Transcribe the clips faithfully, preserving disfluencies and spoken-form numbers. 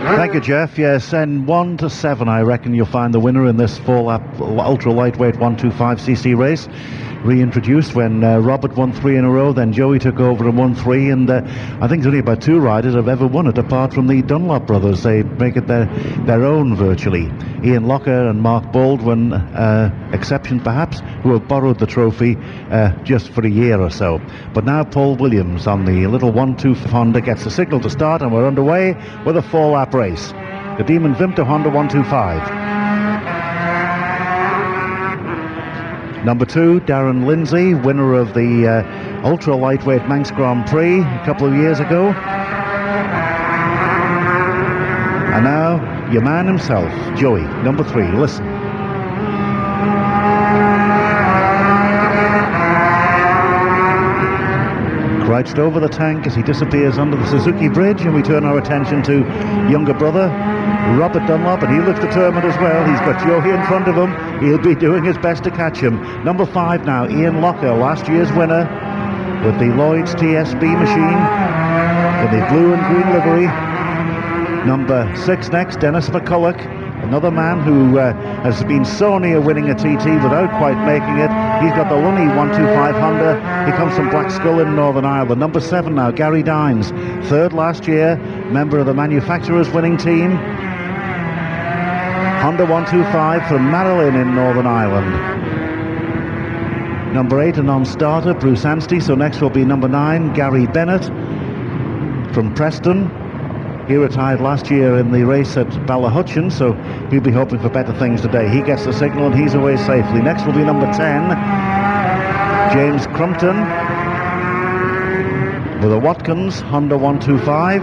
Thank you, Jeff. Yes, and one to seven, I reckon you'll find the winner in this four-lap ultra lightweight one twenty-five c c race. Reintroduced when uh, Robert won three in a row, then Joey took over and won three, and uh, I think there's only about two riders have ever won it apart from the Dunlop brothers. They make it their their own virtually. Ian Locker and Mark Baldwin, uh, exception perhaps, who have borrowed the trophy uh, just for a year or so. But now Paul Williams on the little one two Honda gets the signal to start, and we're underway with a four-lap race. The Demon Vimto Honda one twenty-five. Number two, Darren Lindsay, winner of the uh, ultra lightweight Manx Grand Prix a couple of years ago. And now your man himself, Joey, number three. Listen. Crouched over the tank as he disappears under the Suzuki Bridge, and we turn our attention to younger brother Robert Dunlop, and he looks determined as well. He's got Joey in front of him. He'll be doing his best to catch him. Number five now, Ian Locker, last year's winner with the Lloyd's T S B machine in the blue and green livery. Number six next, Dennis McCulloch, another man who uh, has been so near winning a T T without quite making it. He's got the Lunny one twenty-five Honda. He comes from Blackskull in Northern Ireland. Number seven now, Gary Dines, third last year, member of the manufacturer's winning team. Honda one twenty-five from Marilyn in Northern Ireland. Number eight, a non-starter, Bruce Anstey. So next will be number nine, Gary Bennett from Preston. He retired last year in the race at Ballahutchin, so he'll be hoping for better things today. He gets the signal and he's away safely. Next will be number ten, James Crumpton with a Watkins Honda one twenty-five.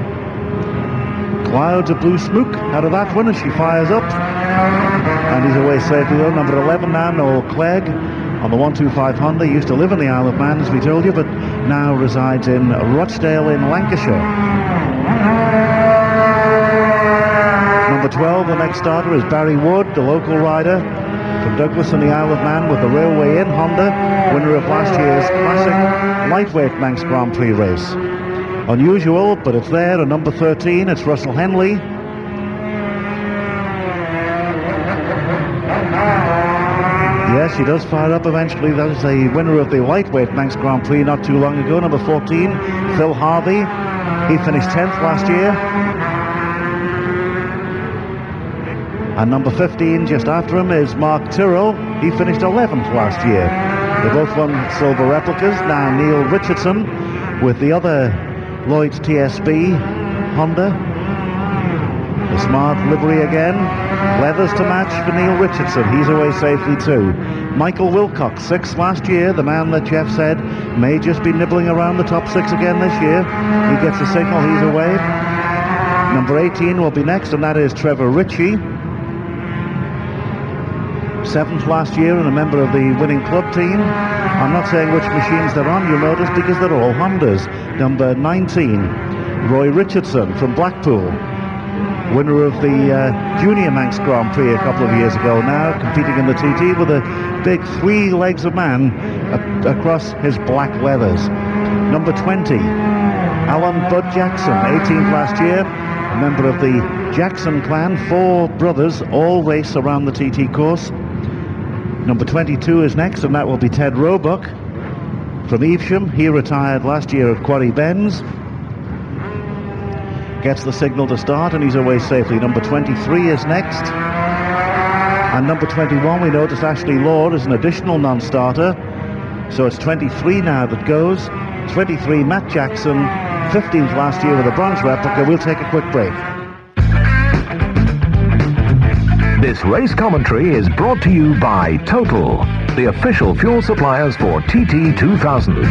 Clouds of blue smoke out of that one as she fires up, and he's away safely though. Number eleven now, Noel Clegg on the one twenty-five Honda. He used to live in the Isle of Man, as we told you, but now resides in Rochdale in Lancashire. Number twelve, the next starter, is Barry Wood, the local rider from Douglas in the Isle of Man with the Railway Inn Honda, winner of last year's classic lightweight Manx Grand Prix race. Unusual, but it's there. And number thirteen, it's Russell Henley. Yes, he does fire up eventually. That was the winner of the lightweight Manx Grand Prix not too long ago. Number fourteen, Phil Harvey. He finished tenth last year. And number fifteen, just after him, is Mark Tyrrell. He finished eleventh last year. They both won silver replicas. Now Neil Richardson with the other Lloyd's T S B Honda. The smart livery again. Leathers to match for Neil Richardson. He's away safely too. Michael Wilcox, sixth last year. The man that Jeff said may just be nibbling around the top six again this year. He gets a signal, he's away. Number eighteen will be next, and that is Trevor Ritchie. Seventh last year and a member of the winning club team. I'm not saying which machines they're on, you'll notice, because they're all Hondas. Number nineteen, Roy Richardson from Blackpool, winner of the uh, Junior Manx Grand Prix a couple of years ago, now competing in the T T with a big three legs of man uh, across his black leathers. Number twenty, Alan Bud Jackson, eighteenth last year, a member of the Jackson clan. Four brothers all race around the T T course. Number twenty-two is next, and that will be Ted Roebuck from Evesham. He retired last year at Quarry Bends. Gets the signal to start, and he's away safely. Number twenty-three is next. And number twenty-one, we noticed Ashley Lord is an additional non-starter. So it's twenty-three now that goes. twenty-three, Matt Jackson, fifteenth last year with a bronze replica. We'll take a quick break. This race commentary is brought to you by Total, the official fuel suppliers for T T two thousand.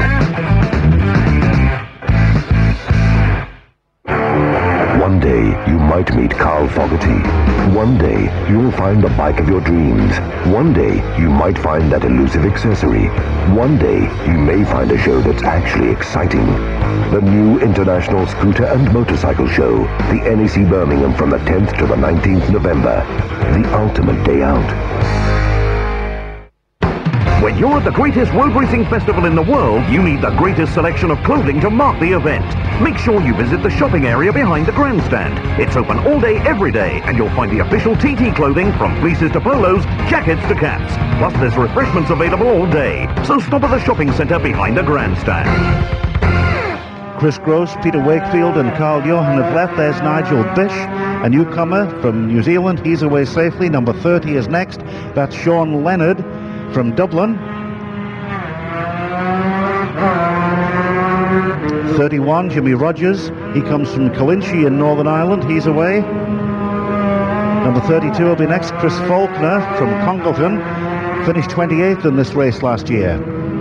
One day you might meet Carl Fogarty. One day you'll find the bike of your dreams. One day you might find that elusive accessory. One day you may find a show that's actually exciting. The new International Scooter and Motorcycle Show, the N E C Birmingham, from the tenth to the nineteenth November. The ultimate day out. When you're at the greatest road racing festival in the world, you need the greatest selection of clothing to mark the event. make sure you visit the shopping area behind the grandstand. It's open all day, every day, and you'll find the official T T clothing from fleeces to polos, jackets to caps. Plus, there's refreshments available all day. So stop at the shopping centre behind the grandstand. Chris Gross, Peter Wakefield and Carl Johan have left. There's Nigel Bish, a newcomer from New Zealand. He's away safely. Number thirty is next. That's Sean Leonard from Dublin. thirty-one, Jimmy Rogers. He comes from Colinchie in Northern Ireland. He's away. Number thirty-two will be next. Chris Faulkner from Congleton. Finished twenty-eighth in this race last year.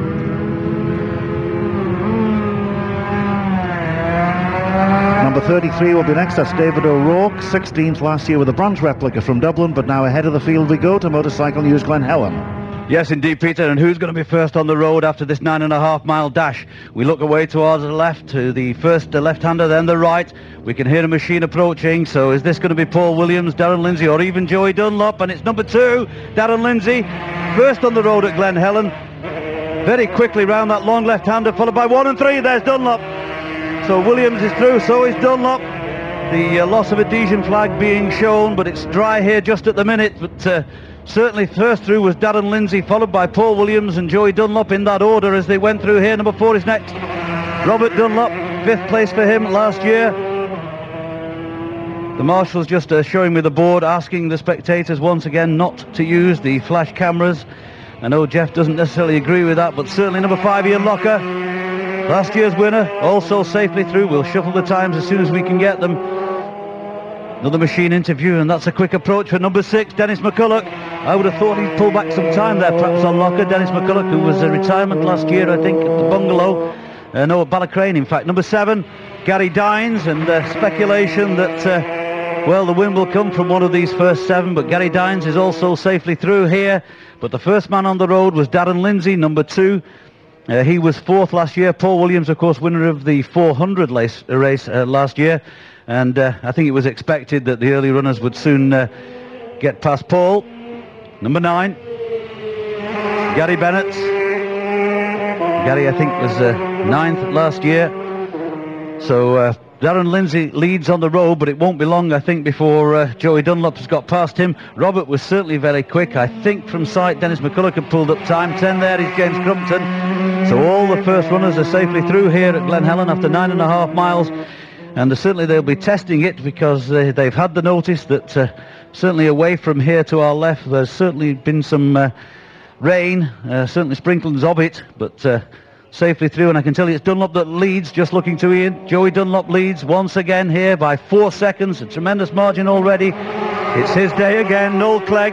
Number thirty-three will be next. That's David O'Rourke, sixteenth last year with a bronze replica from Dublin, but now ahead of the field we go to Motorcycle News Glen Helen. Yes, indeed, Peter. And who's going to be first on the road after this nine and a half mile dash? We look away towards the left, to the first the left-hander, then the right. We can hear a machine approaching. So is this going to be Paul Williams, Darren Lindsay, or even Joey Dunlop? And it's number two, Darren Lindsay, first on the road at Glen Helen. Very quickly round that long left-hander, followed by one and three. There's Dunlop. So Williams is through, so is Dunlop. The uh, loss of adhesion flag being shown, but it's dry here just at the minute. But uh, certainly first through was Darren Lindsay, followed by Paul Williams and Joey Dunlop in that order as they went through here. Number four is next. Robert Dunlop, fifth place for him last year. The marshal's just uh, showing me the board, asking the spectators once again not to use the flash cameras. I know Jeff doesn't necessarily agree with that, but certainly number five, Ian Locker, last year's winner, also safely through. We'll shuffle the times as soon as we can get them. Another machine interview, and that's a quick approach for number six, Dennis McCulloch. I would have thought he'd pull back some time there, perhaps on Locker. Dennis McCulloch, who was a retirement last year, I think, at the Bungalow. Uh, no, at Ballacrane, in fact. Number seven, Gary Dines, and uh, speculation that, uh, well, the win will come from one of these first seven, but Gary Dines is also safely through here. But the first man on the road was Darren Lindsay, number two. Uh, he was fourth last year. Paul Williams, of course, winner of the four hundred race, race uh, last year. And uh, I think it was expected that the early runners would soon uh, get past Paul. Number nine, Gary Bennett. Gary, I think, was uh, ninth last year. So uh, Darren Lindsay leads on the road, but it won't be long, I think, before uh, Joey Dunlop has got past him. Robert was certainly very quick. I think from sight, Dennis McCulloch had pulled up time. ten there is James Crumpton. So all the first runners are safely through here at Glen Helen after nine and a half miles. And uh, certainly they'll be testing it because uh, they've had the notice that uh, certainly away from here to our left, there's certainly been some uh, rain, uh, certainly sprinklings of it, but uh, safely through. And I can tell you it's Dunlop that leads, just looking to Ian. Joey Dunlop leads once again here by four seconds, a tremendous margin already. It's his day again, Noel Clegg.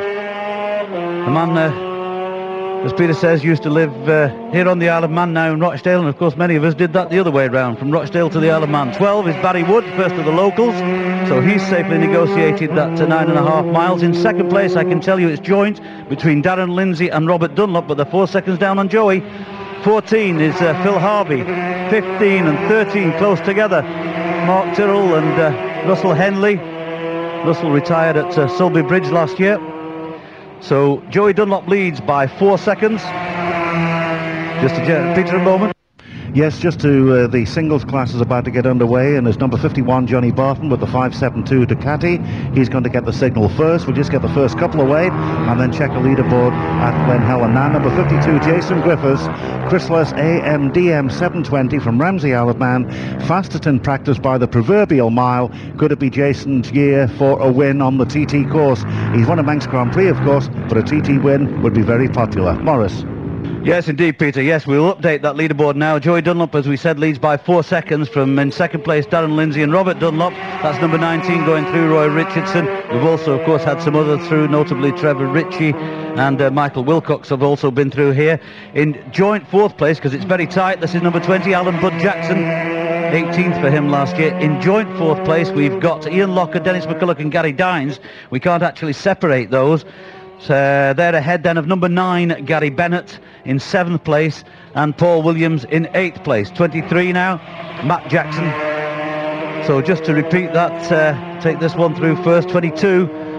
The man, uh, as Peter says, used to live uh, here on the Isle of Man, now in Rochdale, and of course many of us did that the other way around, from Rochdale to the Isle of Man. twelve is Barry Wood, first of the locals, so he's safely negotiated that to nine and a half miles. In second place, I can tell you it's joint between Darren Lindsay and Robert Dunlop, but they're four seconds down on Joey. fourteen is uh, Phil Harvey, fifteen and thirteen close together. Mark Tyrrell and uh, Russell Henley. Russell retired at uh, Sulby Bridge last year. So Joey Dunlop leads by four seconds. Just to Peter a moment. Yes, just to uh, the singles class is about to get underway, and there's number fifty-one, Johnny Barton, with the five seven two Ducati. He's going to get the signal first. We'll just get the first couple away and then check a leaderboard at Glen Helen. Now, number fifty-two, Jason Griffiths, Chrysalis A M D M seven twenty from Ramsey Isle of Man, fastest in practice by the proverbial mile. Could it be Jason's year for a win on the T T course? He's won a Manx Grand Prix, of course, but a T T win would be very popular. Morris. Yes, indeed, Peter. Yes, we'll update that leaderboard now. Joey Dunlop, as we said, leads by four seconds from in second place Darren Lindsay and Robert Dunlop. That's number nineteen going through, Roy Richardson. We've also, of course, had some others through, notably Trevor Ritchie and uh, Michael Wilcox have also been through here. In joint fourth place, because it's very tight, this is number twenty, Alan Bud Jackson. eighteenth for him last year. In joint fourth place, we've got Ian Locker, Dennis McCulloch and Gary Dines. We can't actually separate those. So they're ahead then of number nine, Gary Bennett, in seventh place, and Paul Williams in eighth place. twenty-three now, Matt Jackson. So just to repeat that, uh, take this one through first. twenty-two,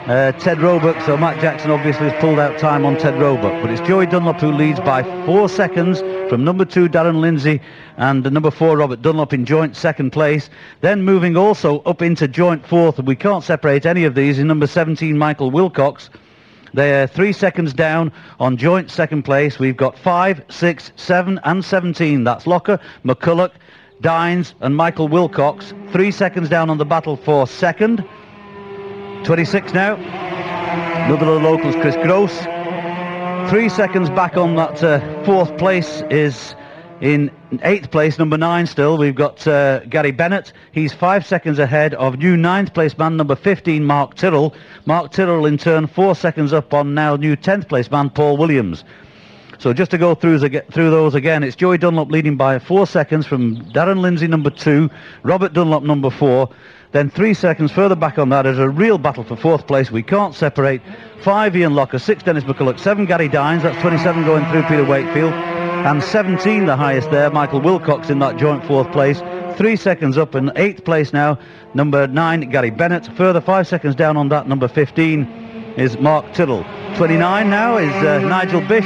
uh, Ted Roebuck, so Matt Jackson obviously has pulled out time on Ted Roebuck, but it's Joey Dunlop who leads by four seconds from number two Darren Lindsay and number four Robert Dunlop in joint second place. Then moving also up into joint fourth, and we can't separate any of these, in number seventeen Michael Wilcox. They're three seconds down on joint second place. We've got five, six, seven and seventeen. That's Locker, McCulloch, Dines and Michael Wilcox. Three seconds down on the battle for second. twenty-six now. Another of the locals, Chris Gross. Three seconds back on that uh, fourth place is in eighth place, number nine still. We've got uh, Gary Bennett. He's five seconds ahead of new ninth place man, number fifteen, Mark Tyrrell. Mark Tyrrell in turn four seconds up on now new tenth place man, Paul Williams. So just to go through, through those again, it's Joey Dunlop leading by four seconds from Darren Lindsay, number two, Robert Dunlop, number four. Then three seconds further back on that is a real battle for fourth place. We can't separate. Five, Ian Locker. Six, Dennis McCulloch. Seven, Gary Dines. That's twenty-seven going through Peter Wakefield. And seventeen, the highest there, Michael Wilcox in that joint fourth place. Three seconds up in eighth place now, number nine, Gary Bennett. Further five seconds down on that, number fifteen is Mark Tyrrell. twenty-nine now is uh, Nigel Bish,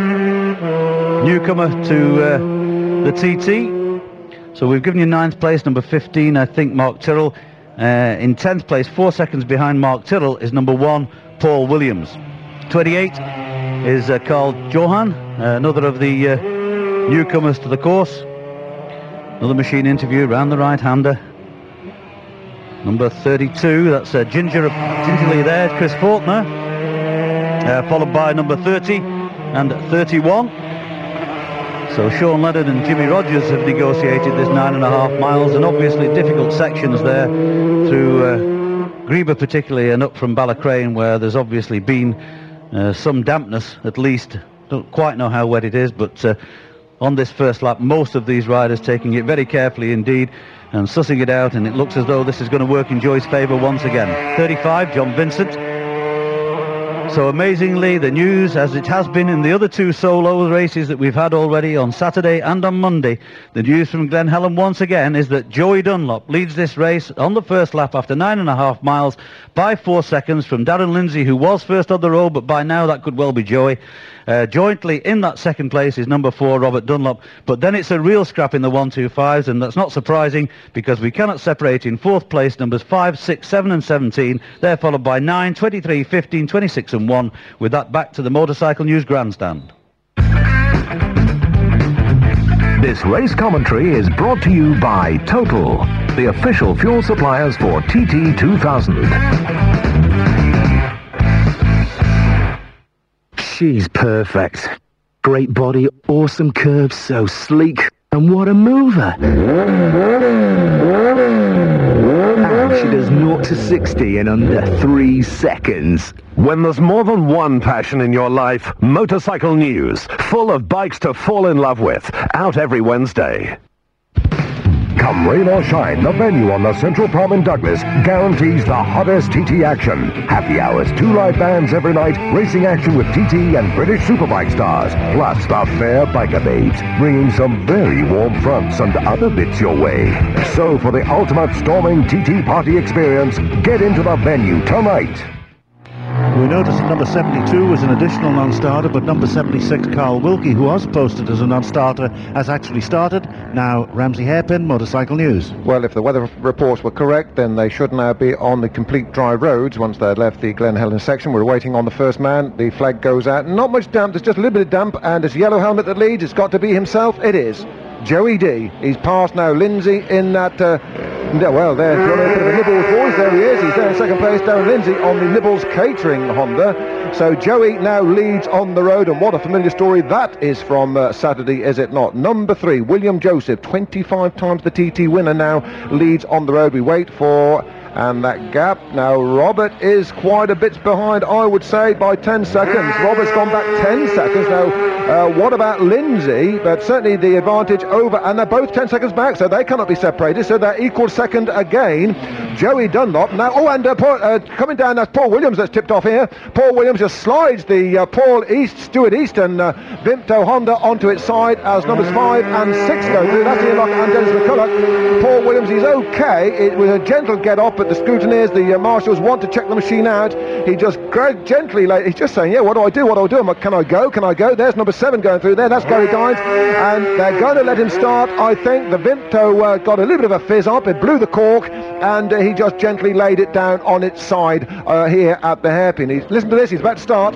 newcomer to uh, the T T. So we've given you ninth place, number fifteen, I think, Mark Tyrrell. Uh, in tenth place, four seconds behind Mark Tyrrell, is number one, Paul Williams. twenty-eight is uh, Carl Johan, uh, another of the uh, newcomers to the course. Another machine interview, round the right-hander. Number thirty-two, that's uh, Ginger, gingerly there, Chris Faulkner. Uh, followed by number thirty and thirty-one. So Sean Leonard and Jimmy Rogers have negotiated this nine and a half miles, and obviously difficult sections there through uh, Greba particularly, and up from Ballacrane, where there's obviously been uh, some dampness at least. Don't quite know how wet it is, but uh, on this first lap most of these riders taking it very carefully indeed and sussing it out, and it looks as though this is going to work in Joy's favour once again. thirty-five, John Vincent. So amazingly, the news, as it has been in the other two solo races that we've had already on Saturday and on Monday, the news from Glen Helen once again is that Joey Dunlop leads this race on the first lap after nine and a half miles by four seconds from Darren Lindsay, who was first on the road, but by now that could well be Joey. Uh, jointly in that second place is number four, Robert Dunlop. But then it's a real scrap in the one two fives, and that's not surprising because we cannot separate in fourth place numbers five, six, seven and seventeen. They're followed by nine, twenty-three, fifteen, twenty-six and one. With that, back to the Motorcycle News grandstand. This race commentary is brought to you by Total, the official fuel suppliers for T T two thousand. She's perfect. Great body, awesome curves, so sleek. And what a mover. And she does zero to sixty in under three seconds. When there's more than one passion in your life, Motorcycle News, full of bikes to fall in love with, out every Wednesday. Come rain or shine, the venue on the Central Prom in Douglas guarantees the hottest T T action. Happy hours, two live bands every night, racing action with T T and British Superbike stars, plus the fair biker babes, bringing some very warm fronts and other bits your way. So for the ultimate storming T T party experience, get into the venue tonight. We noticed that number seventy-two was an additional non-starter, but number seventy-six, Carl Wilkie, who was posted as a non-starter, has actually started. Now, Ramsey Hairpin, Motorcycle News. Well, if the weather reports were correct, then they should now be on the complete dry roads once they had left the Glen Helen section. We're waiting on the first man. The flag goes out. Not much damp, there's just a little bit of damp, and it's Yellow Helmet that leads. It's got to be himself. It is Joey D. He's passed now Lindsay in that... Uh, well, there's a bit of a Nibbles boys. There he is. He's there in second place. Darren Lindsay on the Nibbles Catering Honda. So Joey now leads on the road, and what a familiar story that is from uh, Saturday, is it not? Number three, William Joseph, twenty-five times the T T winner, now leads on the road. We wait for... And that gap, now Robert is quite a bit behind, I would say, by ten seconds. Robert's gone back ten seconds. Now, uh, what about Lindsay? But certainly the advantage over, and they're both ten seconds back, so they cannot be separated, so they're equal second again. Joey Dunlop. Now, oh, and uh, Paul, uh, coming down, that's Paul Williams that's tipped off here. Paul Williams just slides the uh, Paul East, Stuart Easton uh, Vimto Honda onto its side as numbers five and six go through. That's Ian Locker and Dennis McCulloch. Paul Williams, he's okay. It was a gentle get off, but the scrutineers, the uh, marshals want to check the machine out. He just grabbed gently, like, he's just saying, yeah, what do I do? What do I do? I'm like, can I go? Can I go? There's number seven going through there. That's Gary Dines. And they're going to let him start. I think the Vimto uh, got a little bit of a fizz up. It blew the cork, and uh, he just gently laid it down on its side uh, here at the hairpin. He's, listen to this. He's about to start.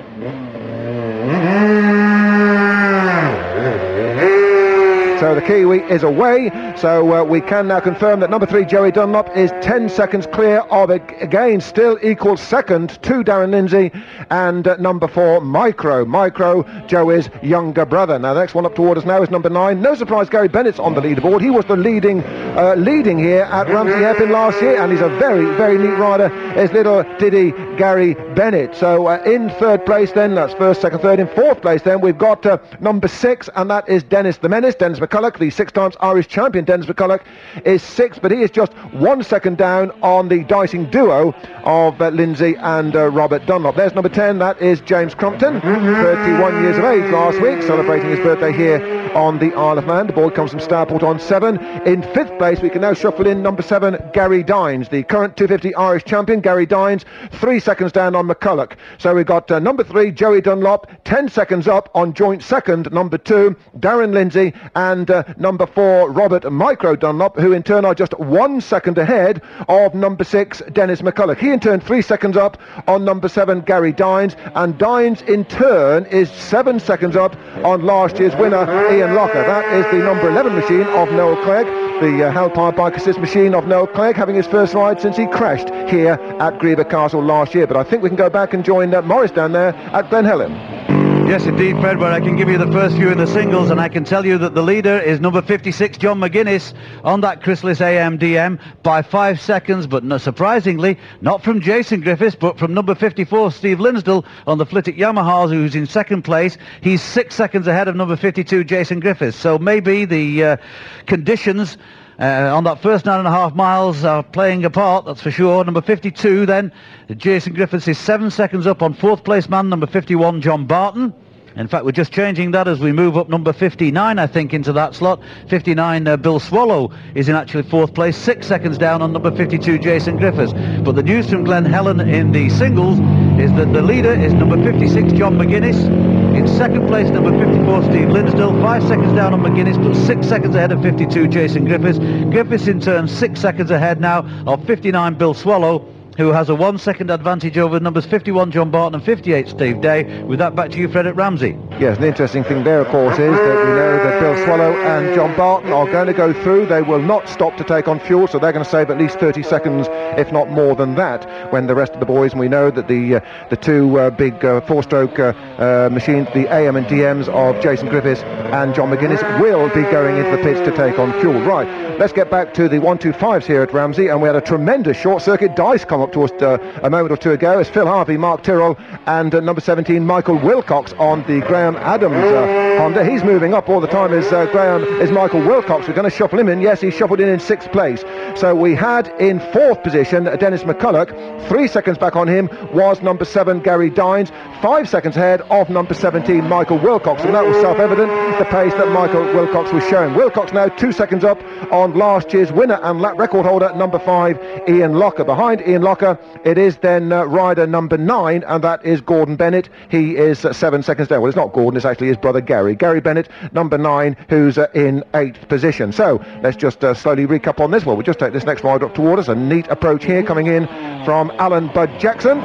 So the Kiwi is away, so uh, we can now confirm that number three, Joey Dunlop, is ten seconds clear of it. Again, still equals second to Darren Lindsay, and uh, number four, Micro. Micro, Joey's younger brother. Now, the next one up toward us now is number nine. No surprise, Gary Bennett's on the leaderboard. He was the leading uh, leading here at Ramsey Hairpin last year, and he's a very, very neat rider, is little Diddy Gary Bennett. So uh, in third place then, that's first, second, third. In fourth place then, we've got uh, number six, and that is Dennis the Menace. Dennis McCulloch, the six times Irish champion. Dennis McCulloch is sixth, but he is just one second down on the dicing duo of uh, Lindsay and uh, Robert Dunlop. There's number ten, that is James Crumpton, thirty-one years of age last week, celebrating his birthday here on the Isle of Man. The ball comes from Starport on seven. In fifth place, we can now shuffle in number seven, Gary Dines, the current two fifty Irish champion. Gary Dines, three seconds down on McCulloch. So we've got uh, number three, Joey Dunlop, ten seconds up on joint second, number two, Darren Lindsay, and uh, number four, Robert Micro Dunlop, who in turn are just one second ahead of number six, Dennis McCulloch. He in turn three seconds up on number seven, Gary Dines, and Dines in turn is seven seconds up on last year's winner, Ian Locker. That is the number eleven machine of Noel Clegg, the uh, Hellpire Bike Assist machine of Noel Clegg, having his first ride since he crashed here at Greeba Castle last year. But I think we can go back and join uh, Morris down there at Glen Helen. Yes, indeed, Fred, where I can give you the first few in the singles, and I can tell you that the leader is number fifty-six, John McGuinness, on that Chrysalis A M D M by five seconds, but no, surprisingly, not from Jason Griffiths, but from number fifty-four, Steve Linsdell, on the Flitwick Yamahas, who's in second place. He's six seconds ahead of number fifty-two, Jason Griffiths. So maybe the uh, conditions Uh, on that first nine and a half miles are playing a part, that's for sure. Number fifty-two then, Jason Griffiths is seven seconds up on fourth place man, number fifty-one, John Barton. In fact, we're just changing that as we move up number fifty-nine, I think, into that slot. fifty-nine, uh, Bill Swallow is in actually fourth place, six seconds down on number fifty-two, Jason Griffiths. But the news from Glen Helen in the singles is that the leader is number fifty-six, John McGuinness. In second place, number fifty-four, Steve Linsdell. Five seconds down on McGuinness, but six seconds ahead of fifty-two, Jason Griffiths. Griffiths, in turn, six seconds ahead now of fifty-nine, Bill Swallow, who has a one-second advantage over numbers fifty-one, John Barton, and fifty-eight, Steve Day. With that, back to you, Fred, at Ramsey. Yes, the interesting thing there, of course, is that we know that Bill Swallow and John Barton are going to go through. They will not stop to take on fuel, so they're going to save at least thirty seconds, if not more than that, when the rest of the boys, and we know that the uh, the two uh, big uh, four-stroke uh, uh, machines, the A M and D Ms of Jason Griffiths and John McGuinness, will be going into the pits to take on fuel. Right, let's get back to the one two fives here at Ramsey, and we had a tremendous short-circuit dice come up to us uh, a moment or two ago as Phil Harvey, Mark Tyrrell, and uh, number seventeen, Michael Wilcox on the Graham Adams uh, Honda. He's moving up all the time as uh, Graham is Michael Wilcox. We're going to shuffle him in. Yes, he's shuffled in in sixth place. So we had in fourth position uh, Dennis McCulloch. Three seconds back on him was number seven, Gary Dines. Five seconds ahead of number seventeen, Michael Wilcox. And that was self-evident, the pace that Michael Wilcox was showing. Wilcox now two seconds up on last year's winner and lap record holder, number five, Ian Locker. Behind Ian Locker, it is then uh, rider number nine, and that is Gordon Bennett. He is uh, seven seconds down. Well, it's not Gordon, it's actually his brother Gary. Gary Bennett, number nine, who's uh, in eighth position. So let's just uh, slowly recap on this. Well, we'll just take this next rider up toward us. A neat approach here coming in from Alan Bud Jackson.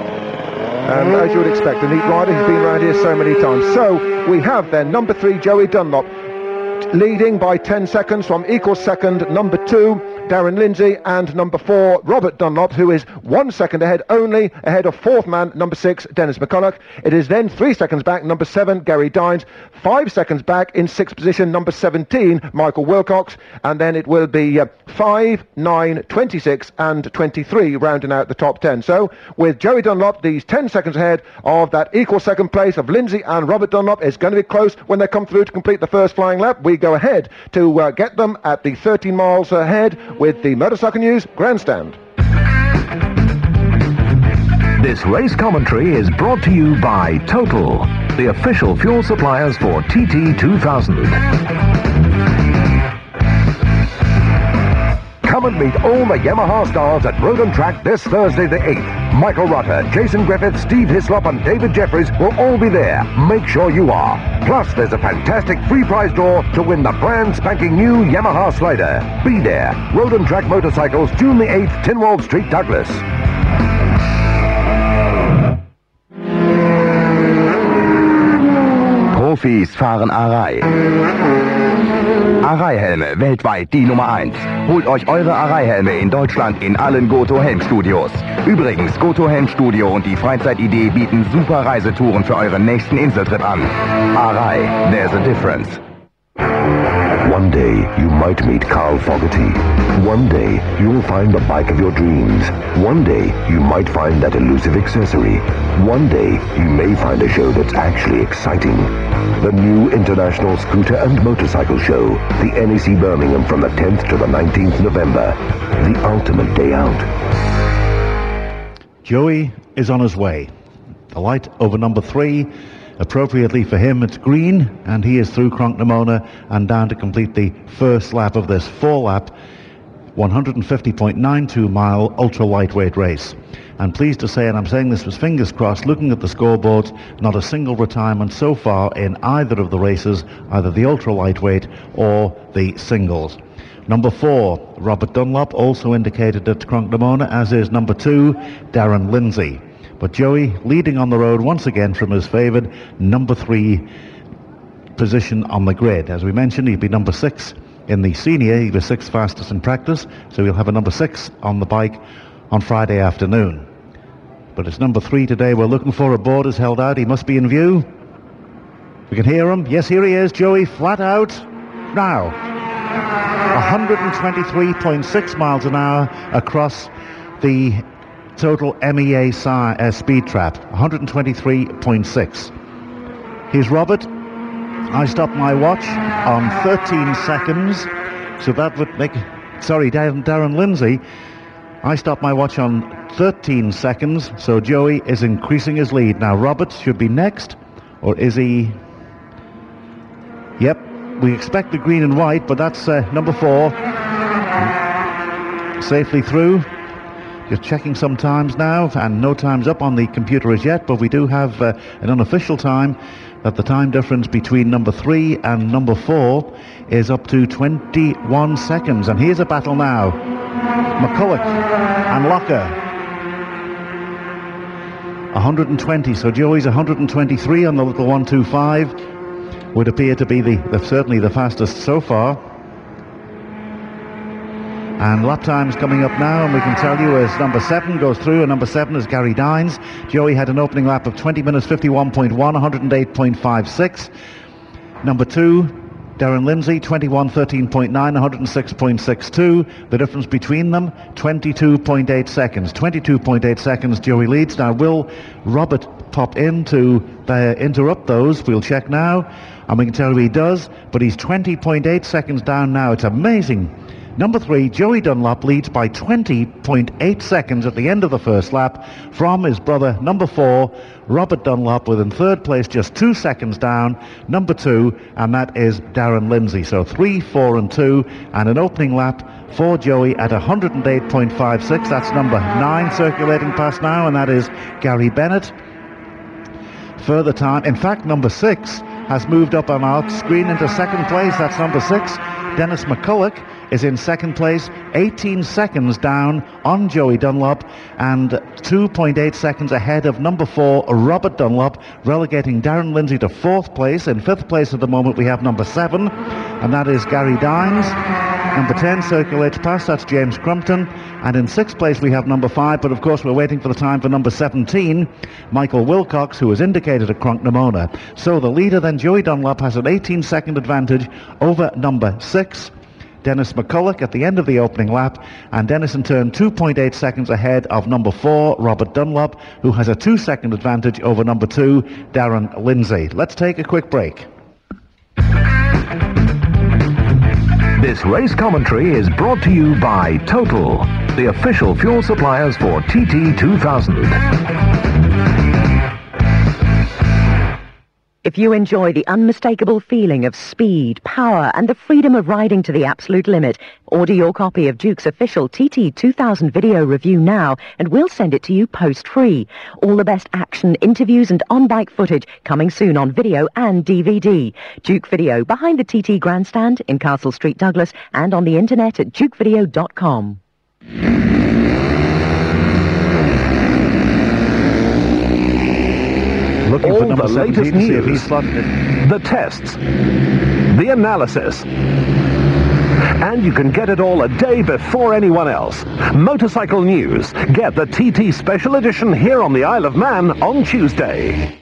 And as you would expect, a neat rider. He's been around here so many times. So we have then number three, Joey Dunlop, leading by ten seconds from equal second, number two, Darren Lindsay, and number four, Robert Dunlop, who is one second ahead only, ahead of fourth man, number six, Dennis McCulloch. It is then three seconds back, number seven, Gary Dines. Five seconds back in sixth position, number seventeen, Michael Wilcox. And then it will be uh, five, nine, twenty-six, and twenty-three rounding out the top ten. So with Joey Dunlop, these ten seconds ahead of that equal second place of Lindsay and Robert Dunlop. It's going to be close when they come through to complete the first flying lap. We go ahead to uh, get them at the thirteen miles ahead with the Motorcycle News Grandstand. This race commentary is brought to you by Total, the official fuel suppliers for T T two thousand. Come and meet all the Yamaha stars at Road and Track this Thursday the eighth. Michael Rutter, Jason Griffith, Steve Hislop and David Jeffries will all be there. Make sure you are. Plus, there's a fantastic free prize draw to win the brand spanking new Yamaha Slider. Be there. Road and Track Motorcycles, June the eighth, Tynwald Street, Douglas. Profis fahren Arai. Arai-Helme, weltweit die Nummer eins. Holt euch eure Arai-Helme in Deutschland in allen Goto-Helm-Studios. Übrigens, Goto-Helm-Studio und die Freizeitidee bieten super Reisetouren für euren nächsten Inseltrip an. Arai, there's a difference. One day, you might meet Carl Fogarty. One day, you'll find the bike of your dreams. One day, you might find that elusive accessory. One day, you may find a show that's actually exciting. The new International Scooter and Motorcycle Show, the N E C Birmingham from the tenth to the nineteenth November. The ultimate day out. Joey is on his way. The light over number three. Appropriately for him, it's green, and he is through Cronknamona and down to complete the first lap of this four-lap, one hundred fifty point nine two mile ultra-lightweight race. And pleased to say, and I'm saying this with fingers crossed, looking at the scoreboards, not a single retirement so far in either of the races, either the ultra-lightweight or the singles. Number four, Robert Dunlop, also indicated at Cronknamona, as is number two, Darren Lindsay. But Joey leading on the road once again from his favoured number three position on the grid. As we mentioned, he'd be number six in the senior. He was sixth fastest in practice, so he'll have a number six on the bike on Friday afternoon. But it's number three today we're looking for. A board is held out. He must be in view. We can hear him. Yes, here he is, Joey, flat out. Now, one hundred twenty-three point six miles an hour across the total M E A si- uh, speed trap, one hundred twenty-three point six. Here's Robert. I stopped my watch on thirteen seconds, so that would make... Sorry, Darren, Darren Lindsay. I stopped my watch on thirteen seconds, so Joey is increasing his lead. Now, Robert should be next, or is he... Yep, we expect the green and white, but that's uh, number four. Safely through. Just checking some times now, and no time's up on the computer as yet, but we do have uh, an unofficial time that the time difference between number three and number four is up to twenty-one seconds. And here's a battle now. McCulloch and Locker. one hundred twenty, so Joey's one hundred twenty-three on the little one two five. Would appear to be the, the certainly the fastest so far. And lap time's coming up now, and we can tell you as number seven goes through, and number seven is Gary Dines. Joey had an opening lap of twenty minutes fifty-one point one, one hundred eight point five six. Number two, Darren Lindsay, twenty-one thirteen point nine, one hundred six point six two. The difference between them, twenty-two point eight seconds. twenty-two point eight seconds, Joey leads. Now, will Robert pop in to uh, interrupt those? We'll check now, and we can tell you he does, but he's twenty point eight seconds down now. It's amazing. Number three, Joey Dunlop, leads by twenty point eight seconds at the end of the first lap from his brother, number four, Robert Dunlop, within third place, just two seconds down, number two, and that is Darren Lindsay. So three, four, and two, and an opening lap for Joey at one hundred eight point five six. That's number nine circulating past now, and that is Gary Bennett. Further time, in fact, number six has moved up on our screen into second place. That's number six. Dennis McCulloch is in second place, eighteen seconds down on Joey Dunlop, and two point eight seconds ahead of number four, Robert Dunlop, relegating Darren Lindsay to fourth place. In fifth place at the moment we have number seven, and that is Gary Dines. Number ten circulates past, that's James Crumpton, and in sixth place we have number five, but of course we're waiting for the time for number seventeen, Michael Wilcox, who is indicated at Cronknamona. So the leader then, Joey Dunlop, has an eighteen second advantage over number six, Dennis McCulloch, at the end of the opening lap, and Dennis in turn two point eight seconds ahead of number four, Robert Dunlop, who has a two second advantage over number two, Darren Lindsay. Let's take a quick break. This race commentary is brought to you by Total, the official fuel suppliers for T T two thousand. If you enjoy the unmistakable feeling of speed, power, and the freedom of riding to the absolute limit, order your copy of Duke's official T T two thousand video review now, and we'll send it to you post-free. All the best action, interviews, and on-bike footage coming soon on video and D V D. Duke Video, behind the T T Grandstand in Castle Street, Douglas, and on the internet at duke video dot com. Looking All for number the latest seventeen to see if news, he's slotted in. the tests, the analysis, and you can get it all a day before anyone else. Motorcycle News. Get the T T Special Edition here on the Isle of Man on Tuesday.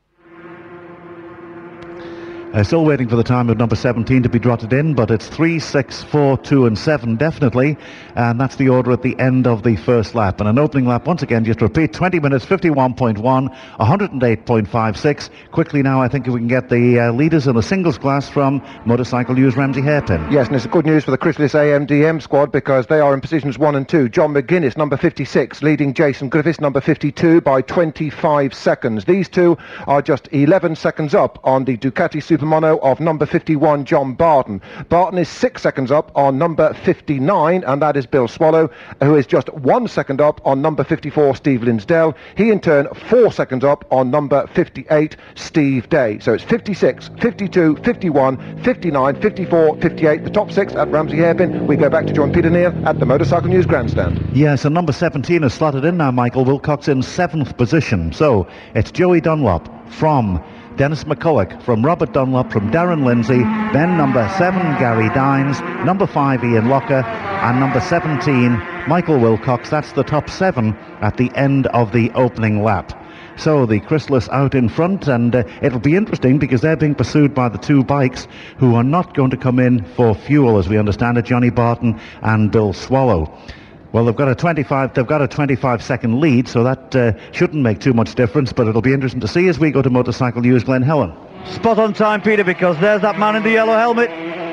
Uh, still waiting for the time of number seventeen to be drotted in, but it's three, six, four, two and seven definitely, and that's the order at the end of the first lap. And an opening lap, once again, just to repeat, twenty minutes, fifty-one point one, one hundred eight point five six. Quickly now, I think if we can get the uh, leaders in the singles class from Motorcycle News, Ramsey Hairpin. Yes, and it's good news for the Chrysalis A M D M squad because they are in positions one and two. John McGuinness, number fifty-six, leading Jason Griffiths, number fifty-two, by twenty-five seconds. These two are just eleven seconds up on the Ducati Super Mono of number fifty-one, John Barton. Barton is six seconds up on number fifty-nine, and that is Bill Swallow, who is just one second up on number fifty-four, Steve Linsdell. He, in turn, four seconds up on number fifty-eight, Steve Day. So it's fifty-six, fifty-two, fifty-one, fifty-nine, fifty-four, fifty-eight, the top six at Ramsey Hairpin. We go back to John Peter Neal at the Motorcycle News Grandstand. Yes, and number seventeen is slotted in now, Michael Wilcox, in seventh position. So it's Joey Dunlop from Dennis McCulloch, from Robert Dunlop, from Darren Lindsay, then number seven, Gary Dines, number five, Ian Locker, and number seventeen, Michael Wilcox. That's the top seven at the end of the opening lap. So the Chrysalis out in front, and uh, it'll be interesting because they're being pursued by the two bikes who are not going to come in for fuel, as we understand it, Johnny Barton and Bill Swallow. Well, they've got a twenty-five. They've got a twenty-five second lead, so that uh, shouldn't make too much difference. But it'll be interesting to see as we go to Motorcycle News, Glen Helen. Spot on time, Peter, because there's that man in the yellow helmet.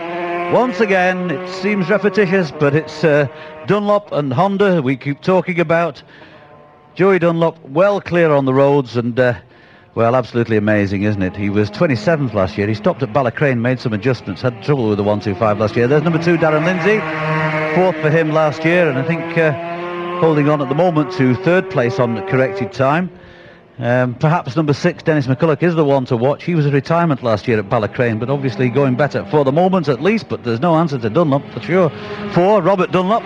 Once again, it seems repetitious, but it's uh, Dunlop and Honda we keep talking about. Joey Dunlop well clear on the roads, and uh, well, absolutely amazing, isn't it? He was twenty-seventh last year. He stopped at Ballacrane, made some adjustments, had trouble with the one two five last year. There's number two, Darren Lindsay. Fourth for him last year, and I think uh, holding on at the moment to third place on the corrected time. Um, perhaps number six, Dennis McCulloch, is the one to watch. He was a retirement last year at Ballacrane, but obviously going better for the moment at least, but there's no answer to Dunlop for sure. Four, Robert Dunlop.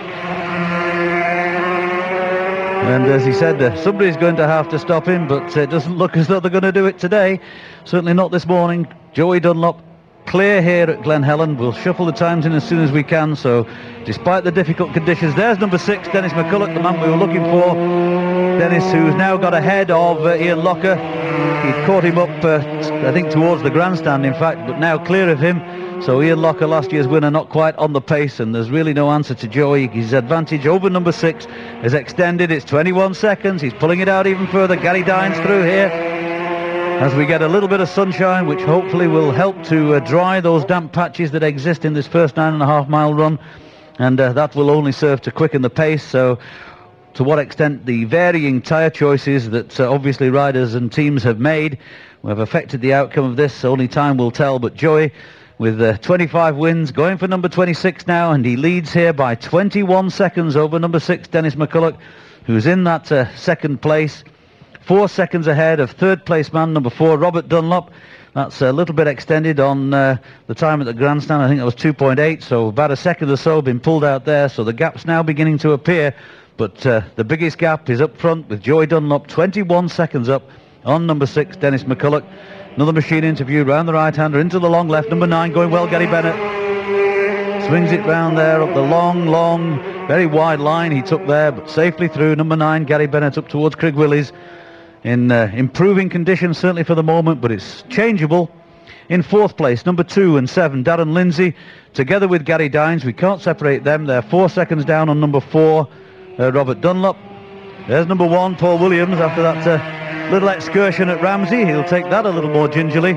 And as he said, uh, somebody's going to have to stop him, but it doesn't look as though they're going to do it today. Certainly not this morning. Joey Dunlop clear here at Glen Helen. We'll shuffle the times in as soon as we can, so despite the difficult conditions, there's number six, Dennis McCulloch, the man we were looking for. Dennis, who's now got ahead of uh, Ian Locker. He caught him up, uh, I think, towards the grandstand, in fact, but now clear of him. So Ian Locker, last year's winner, not quite on the pace, and there's really no answer to Joey. His advantage over number six is extended. It's twenty-one seconds. He's pulling it out even further. Gary Dines through here as we get a little bit of sunshine, which hopefully will help to uh, dry those damp patches that exist in this first nine and a half mile run, and uh, that will only serve to quicken the pace. So to what extent the varying tyre choices that uh, obviously riders and teams have made have affected the outcome of this, only time will tell. But Joey, with uh, twenty-five wins, going for number twenty-six now, and he leads here by twenty-one seconds over number six, Dennis McCulloch, who's in that uh, second place. Four seconds ahead of third place man, number four, Robert Dunlop. That's a little bit extended on uh, the time at the grandstand. I think that was two point eight, so about a second or so been pulled out there. So the gap's now beginning to appear. But uh, the biggest gap is up front with Joey Dunlop, twenty-one seconds up on number six, Dennis McCulloch. Another machine interview round the right-hander into the long left. Number nine going well, Gary Bennett. Swings it round there up the long, long, very wide line he took there, but safely through. Number nine, Gary Bennett, up towards Craig Willis. In uh, improving condition, certainly for the moment, but it's changeable. In fourth place, number two and seven, Darren Lindsay, together with Gary Dines. We can't separate them. They're four seconds down on number four, uh, Robert Dunlop. There's number one, Paul Williams, after that uh, little excursion at Ramsey. He'll take that a little more gingerly.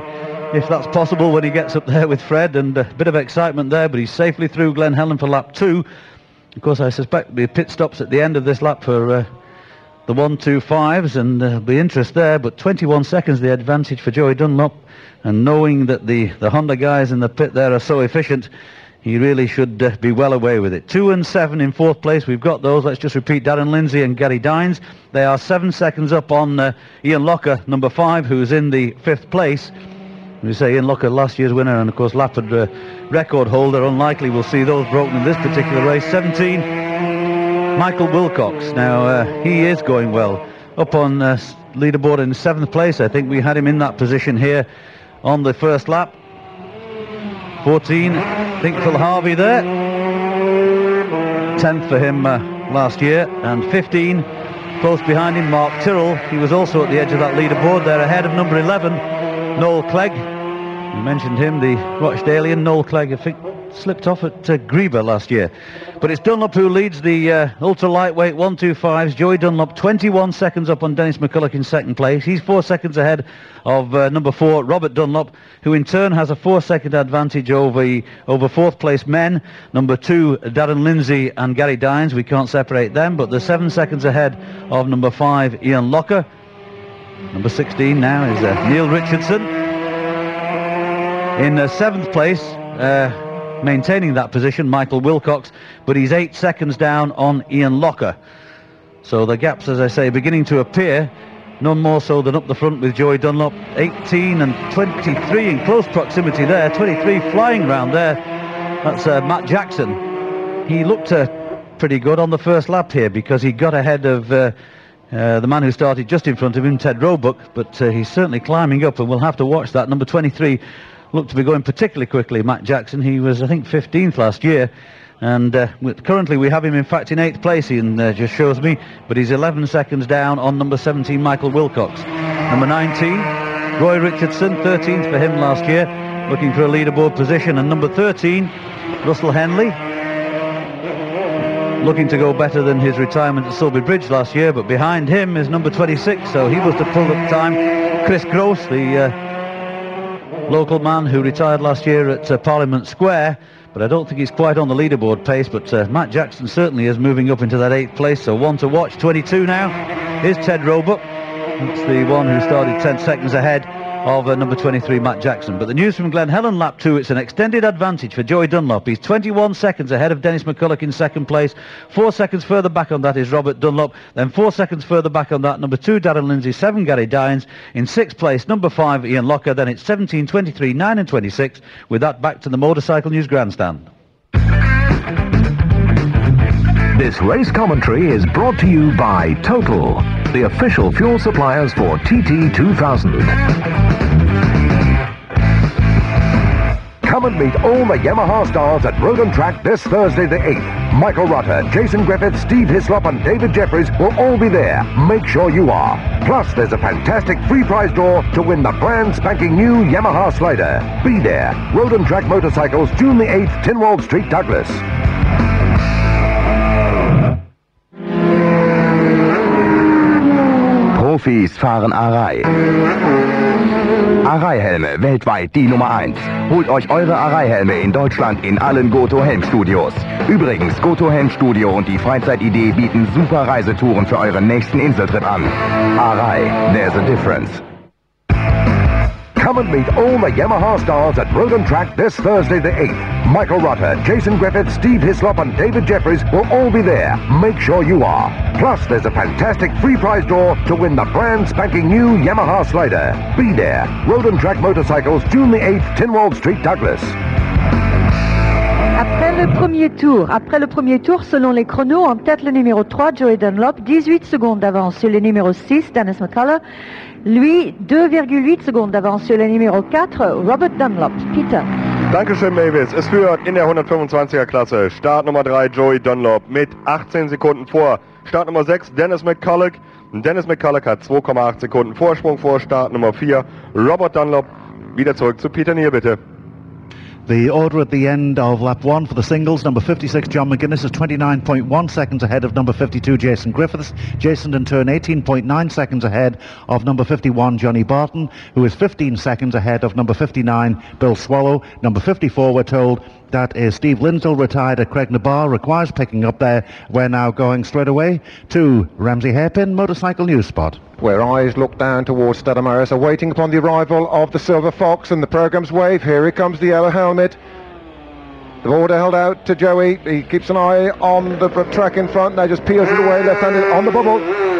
if that's possible when he gets up there with Fred, and a bit of excitement there, but he's safely through Glen Helen for lap two. Of course, I suspect there'll be pit stops at the end of this lap for uh, the one two fives, and there'll be interest there, but twenty-one seconds the advantage for Joey Dunlop, and knowing that the, the Honda guys in the pit there are so efficient, he really should uh, be well away with it. Two and seven in fourth place. We've got those. Let's just repeat. Darren Lindsay and Gary Dines. They are seven seconds up on uh, Ian Locker, number five, who's in the fifth place. We say Ian Locker, last year's winner, and of course Lapid uh, record holder. Unlikely we'll see those broken in this particular race. seventeen, Michael Wilcox. Now uh, he is going well. Up on uh, leaderboard in seventh place. I think we had him in that position here on the first lap. fourteen, I think Phil Harvey there. tenth for him uh, last year. And fifteen, close behind him, Mark Tyrrell. He was also at the edge of that leaderboard. They're ahead of number eleven, Noel Clegg. You mentioned him, the Rochdalian. Noel Clegg, I think, slipped off at uh, Greba last year. But it's Dunlop who leads the uh, ultra-lightweight one two fives. Joey Dunlop, twenty-one seconds up on Dennis McCulloch in second place. He's four seconds ahead of uh, number four, Robert Dunlop, who in turn has a four-second advantage over, over fourth-place men. Number two, Darren Lindsay and Gary Dines. We can't separate them, but they're seven seconds ahead of number five, Ian Locker. Number sixteen now is uh, Neil Richardson. In uh, seventh place, uh, maintaining that position, Michael Wilcox, but he's eight seconds down on Ian Locker. So the gaps, as I say, beginning to appear, none more so than up the front with Joey Dunlop. eighteen and twenty-three in close proximity there, twenty-three flying round there. That's uh, Matt Jackson. He looked uh, pretty good on the first lap here, because he got ahead of uh, uh, the man who started just in front of him, Ted Roebuck, but uh, he's certainly climbing up, and we'll have to watch that. Number twenty-three looked to be going particularly quickly, Matt Jackson. He was, I think, fifteenth last year, and uh, currently we have him in fact in eighth place, Ian uh, just shows me, but he's eleven seconds down on number seventeen, Michael Wilcox. Number nineteen, Roy Richardson, thirteenth for him last year, looking for a leaderboard position. And number thirteen, Russell Henley, looking to go better than his retirement at Sulby Bridge last year, but behind him is number twenty-six, so he was to pull at the time, Chris Gross, the uh, local man who retired last year at uh, Parliament Square, but I don't think he's quite on the leaderboard pace. But uh, Matt Jackson certainly is moving up into that eighth place, so one to watch. twenty-two now is Ted Roebuck. That's the one who started ten seconds ahead of uh, number twenty-three, Matt Jackson. But the news from Glen Helen lap two, it's an extended advantage for Joey Dunlop. He's twenty-one seconds ahead of Dennis McCulloch in second place. Four seconds further back on that is Robert Dunlop. Then four seconds further back on that, number two, Darren Lindsay, seven, Gary Dines. In sixth place, number five, Ian Locker. Then it's seventeen, twenty-three, nine and twenty-six. With that, back to the Motorcycle News Grandstand. This race commentary is brought to you by Total, the official fuel suppliers for T T two thousand. Come and meet all the Yamaha stars at Road and Track this Thursday the eighth. Michael Rutter, Jason Griffith, Steve Hislop and David Jeffries will all be there. Make sure you are. Plus, there's a fantastic free prize draw to win the brand spanking new Yamaha Slider. Be there. Road and Track Motorcycles, June the eighth, Tynwald Street, Douglas. Profis fahren Arai. Arai-Helme, weltweit die Nummer eins. Holt euch eure Arai-Helme in Deutschland in allen Goto-Helm-Studios. Übrigens, Goto-Helm-Studio und die Freizeitidee bieten super Reisetouren für euren nächsten Inseltrip an. Arai, there's a difference. Come and meet all the Yamaha stars at Road and Track this Thursday the eighth. Michael Rutter, Jason Griffith, Steve Hislop and David Jeffries will all be there. Make sure you are. Plus, there's a fantastic free prize draw to win the brand spanking new Yamaha Slider. Be there. Road and Track Motorcycles, June the eighth, Tynwald Street, Douglas. Après le premier tour, après le premier tour, selon les chronos, en tête le numéro trois, Joey Dunlop, dix-huit secondes d'avance sur le numéro six, Dennis McCulloch. Lui, deux virgule huit secondes d'avance sur le numéro quatre, Robert Dunlop. Peter. Dankeschön, Mavis. Es führt in der hundertfünfundzwanziger Klasse Start Nummer drei, Joey Dunlop mit achtzehn Sekunden vor. Start Nummer sechs, Dennis McCulloch. Dennis McCulloch hat zwei Komma acht Sekunden Vorsprung vor Start Nummer vier, Robert Dunlop. Wieder zurück zu Peter Nier, bitte. The order at the end of lap one for the singles, number fifty-six John McGuinness is twenty-nine point one seconds ahead of number fifty-two Jason Griffiths. Jason in turn eighteen point nine seconds ahead of number fifty-one Johnny Barton, who is fifteen seconds ahead of number fifty-nine Bill Swallow. Number fifty-four, we're told, that is Steve Lindsell, retired at Craig Nabar, requires picking up there. We're now going straight away to Ramsey Hairpin Motorcycle News Spot, where eyes look down towards Stadamaris, awaiting upon the arrival of the Silver Fox and the programme's wave. Here he comes, the yellow helmet. The order held out to Joey. He keeps an eye on the track in front. Now just peels it away, left-handed on the bubble.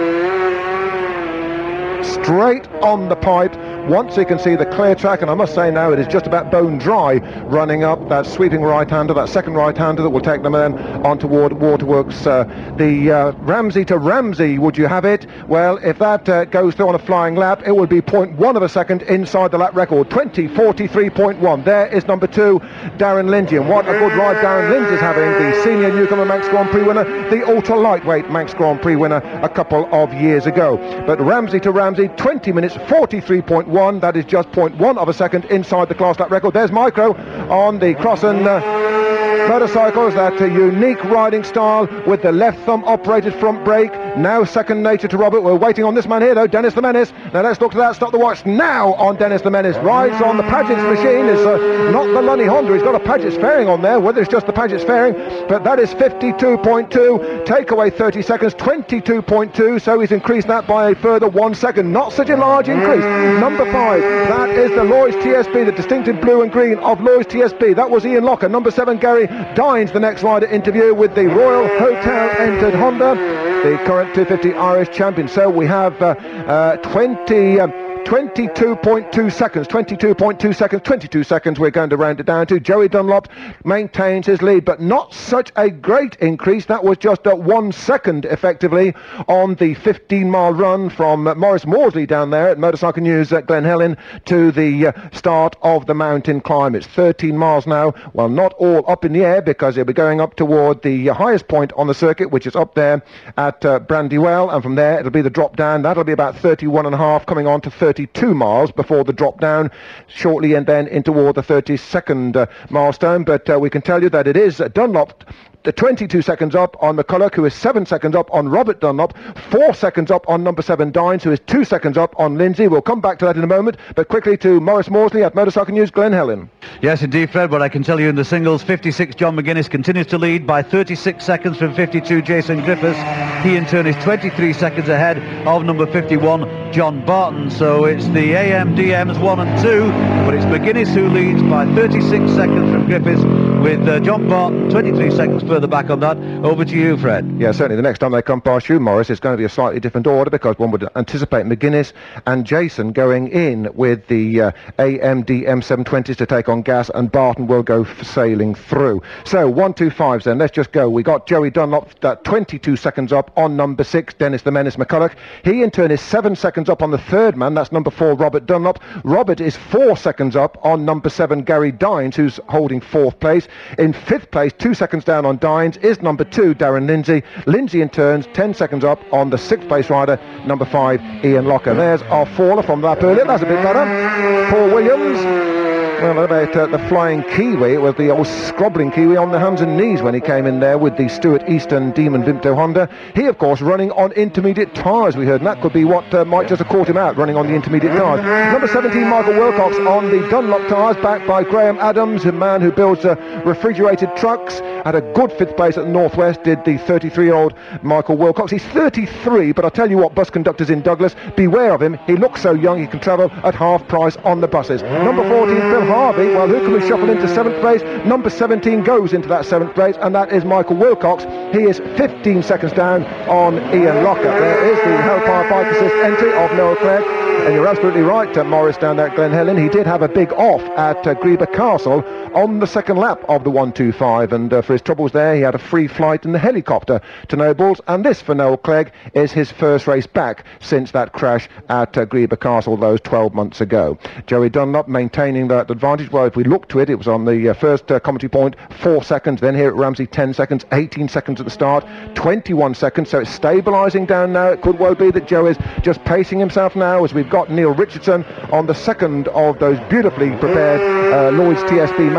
Straight on the pipe. Once he can see the clear track, and I must say now it is just about bone dry running up that sweeping right-hander, that second right-hander that will take them then on toward Waterworks. Uh, the uh, Ramsey to Ramsey, would you have it? Well, if that uh, goes through on a flying lap, it would be zero point one of a second inside the lap record, twenty forty-three point one. There is number two, Darren Lindsay, and what a good ride Darren Lindsay is having, the senior newcomer Manx Grand Prix winner, the ultra-lightweight Manx Grand Prix winner a couple of years ago. But Ramsey to Ramsey, twenty minutes forty-three point one. That is just zero point one of a second inside the class lap record. There's Micro on the Crossan uh, motorcycles, that uh, unique riding style with the left thumb operated front brake, now second nature to Robert. We're waiting on this man here though, Dennis the Menace. Now let's look to that, stop the watch now on Dennis the Menace. Rides on the Paget's machine, is uh, not the Lunny Honda, he's got a Paget's fairing on there, whether it's just the Paget's fairing, but that is fifty-two point two, take away thirty seconds, twenty-two point two, so he's increased that by a further one second. Not such a large increase. Number five, that is the Lloyds T S B, the distinctive blue and green of Lloyds T S B. That was Ian Locker. Number seven, Gary Dines, the next rider interview with the Royal Hotel entered Honda, the current two fifty Irish champion. So we have uh, uh, twenty... Um, twenty-two point two seconds, twenty-two point two seconds, twenty-two seconds we're going to round it down to. Joey Dunlop maintains his lead, but not such a great increase. That was just at one second effectively on the fifteen mile run from uh, Maurice Morsley down there at Motorcycle News at Glen Helen to the uh, start of the mountain climb. It's thirteen miles now. Well, not all up in the air, because they'll be going up toward the uh, highest point on the circuit, which is up there at uh, Brandywell, and from there it'll be the drop down. That'll be about thirty-one and a half, coming on to thirty thirty-two miles before the drop down shortly, and then in toward the thirty-second uh, milestone. But uh, we can tell you that it is uh, Dunlop, the twenty-two seconds up on McCulloch, who is seven seconds up on Robert Dunlop, four seconds up on number seven Dines, who is two seconds up on Lindsay. We'll come back to that in a moment, but quickly to Maurice Morsley at Motorcycle News, Glen Helen. Yes, indeed, Fred, but I can tell you in the singles, fifty-six John McGuinness continues to lead by thirty-six seconds from fifty-two Jason Griffiths. He in turn is twenty-three seconds ahead of number fifty-one John Barton. So it's the A M D Ms one and two, but it's McGuinness who leads by thirty-six seconds from Griffiths, with uh, John Barton twenty-three seconds further back on that. Over to you, Fred. Yeah, certainly the next time they come past you, Morris, it's going to be a slightly different order, because one would anticipate McGuinness and Jason going in with the uh, A M D M seven twenties to take on gas, and Barton will go f- sailing through. So one two fives then, let's just go. We got Joey Dunlop that twenty-two seconds up on number six Dennis the Menace McCulloch. He in turn is seven seconds up on the third man, that's number four Robert Dunlop. Robert is four seconds up on number seven Gary Dines, who's holding fourth place. In fifth place, two seconds down on Dines, is number two Darren Lindsay. Lindsay in turns ten seconds up on the sixth place rider, number five Ian Locker. There's our faller from that earlier, that's a bit better. Paul Williams. Well, about uh, the flying Kiwi, it was the old scrobbling Kiwi on the hands and knees when he came in there with the Stuart Easton Demon Vimto Honda. He, of course, running on intermediate tyres, we heard, and that could be what uh, might just have caught him out, running on the intermediate tyres. Number seventeen, Michael Wilcox on the Dunlop tyres, backed by Graham Adams, a man who builds uh, refrigerated trucks. Had a good fifth place at the Northwest, did the thirty-three-year-old Michael Wilcox. He's thirty-three, but I tell you what, bus conductors in Douglas, beware of him. He looks so young, he can travel at half price on the buses. Number fourteen, Phil Harvey. Well, who can we shuffle into seventh place? Number seventeen goes into that seventh place, and that is Michael Wilcox. He is fifteen seconds down on Ian Locker. There is the Hellfire Bike Assist entry of Noel Clegg. And you're absolutely right, uh, Morris, down there at Glen Helen. He did have a big off at uh, Greba Castle on the second lap of the one two five, and uh, for his troubles there, he had a free flight in the helicopter to Nobles, and this, for Noel Clegg, is his first race back since that crash at uh, Greba Castle those twelve months ago. Joey Dunlop maintaining that advantage. Well, if we look to it, it was on the uh, first uh, commentary point, four seconds, then here at Ramsey, ten seconds, eighteen seconds at the start, twenty-one seconds, so it's stabilising down now. It could well be that Joe is just pacing himself now, as we've got Neil Richardson on the second of those beautifully prepared uh, Lloyds T S B man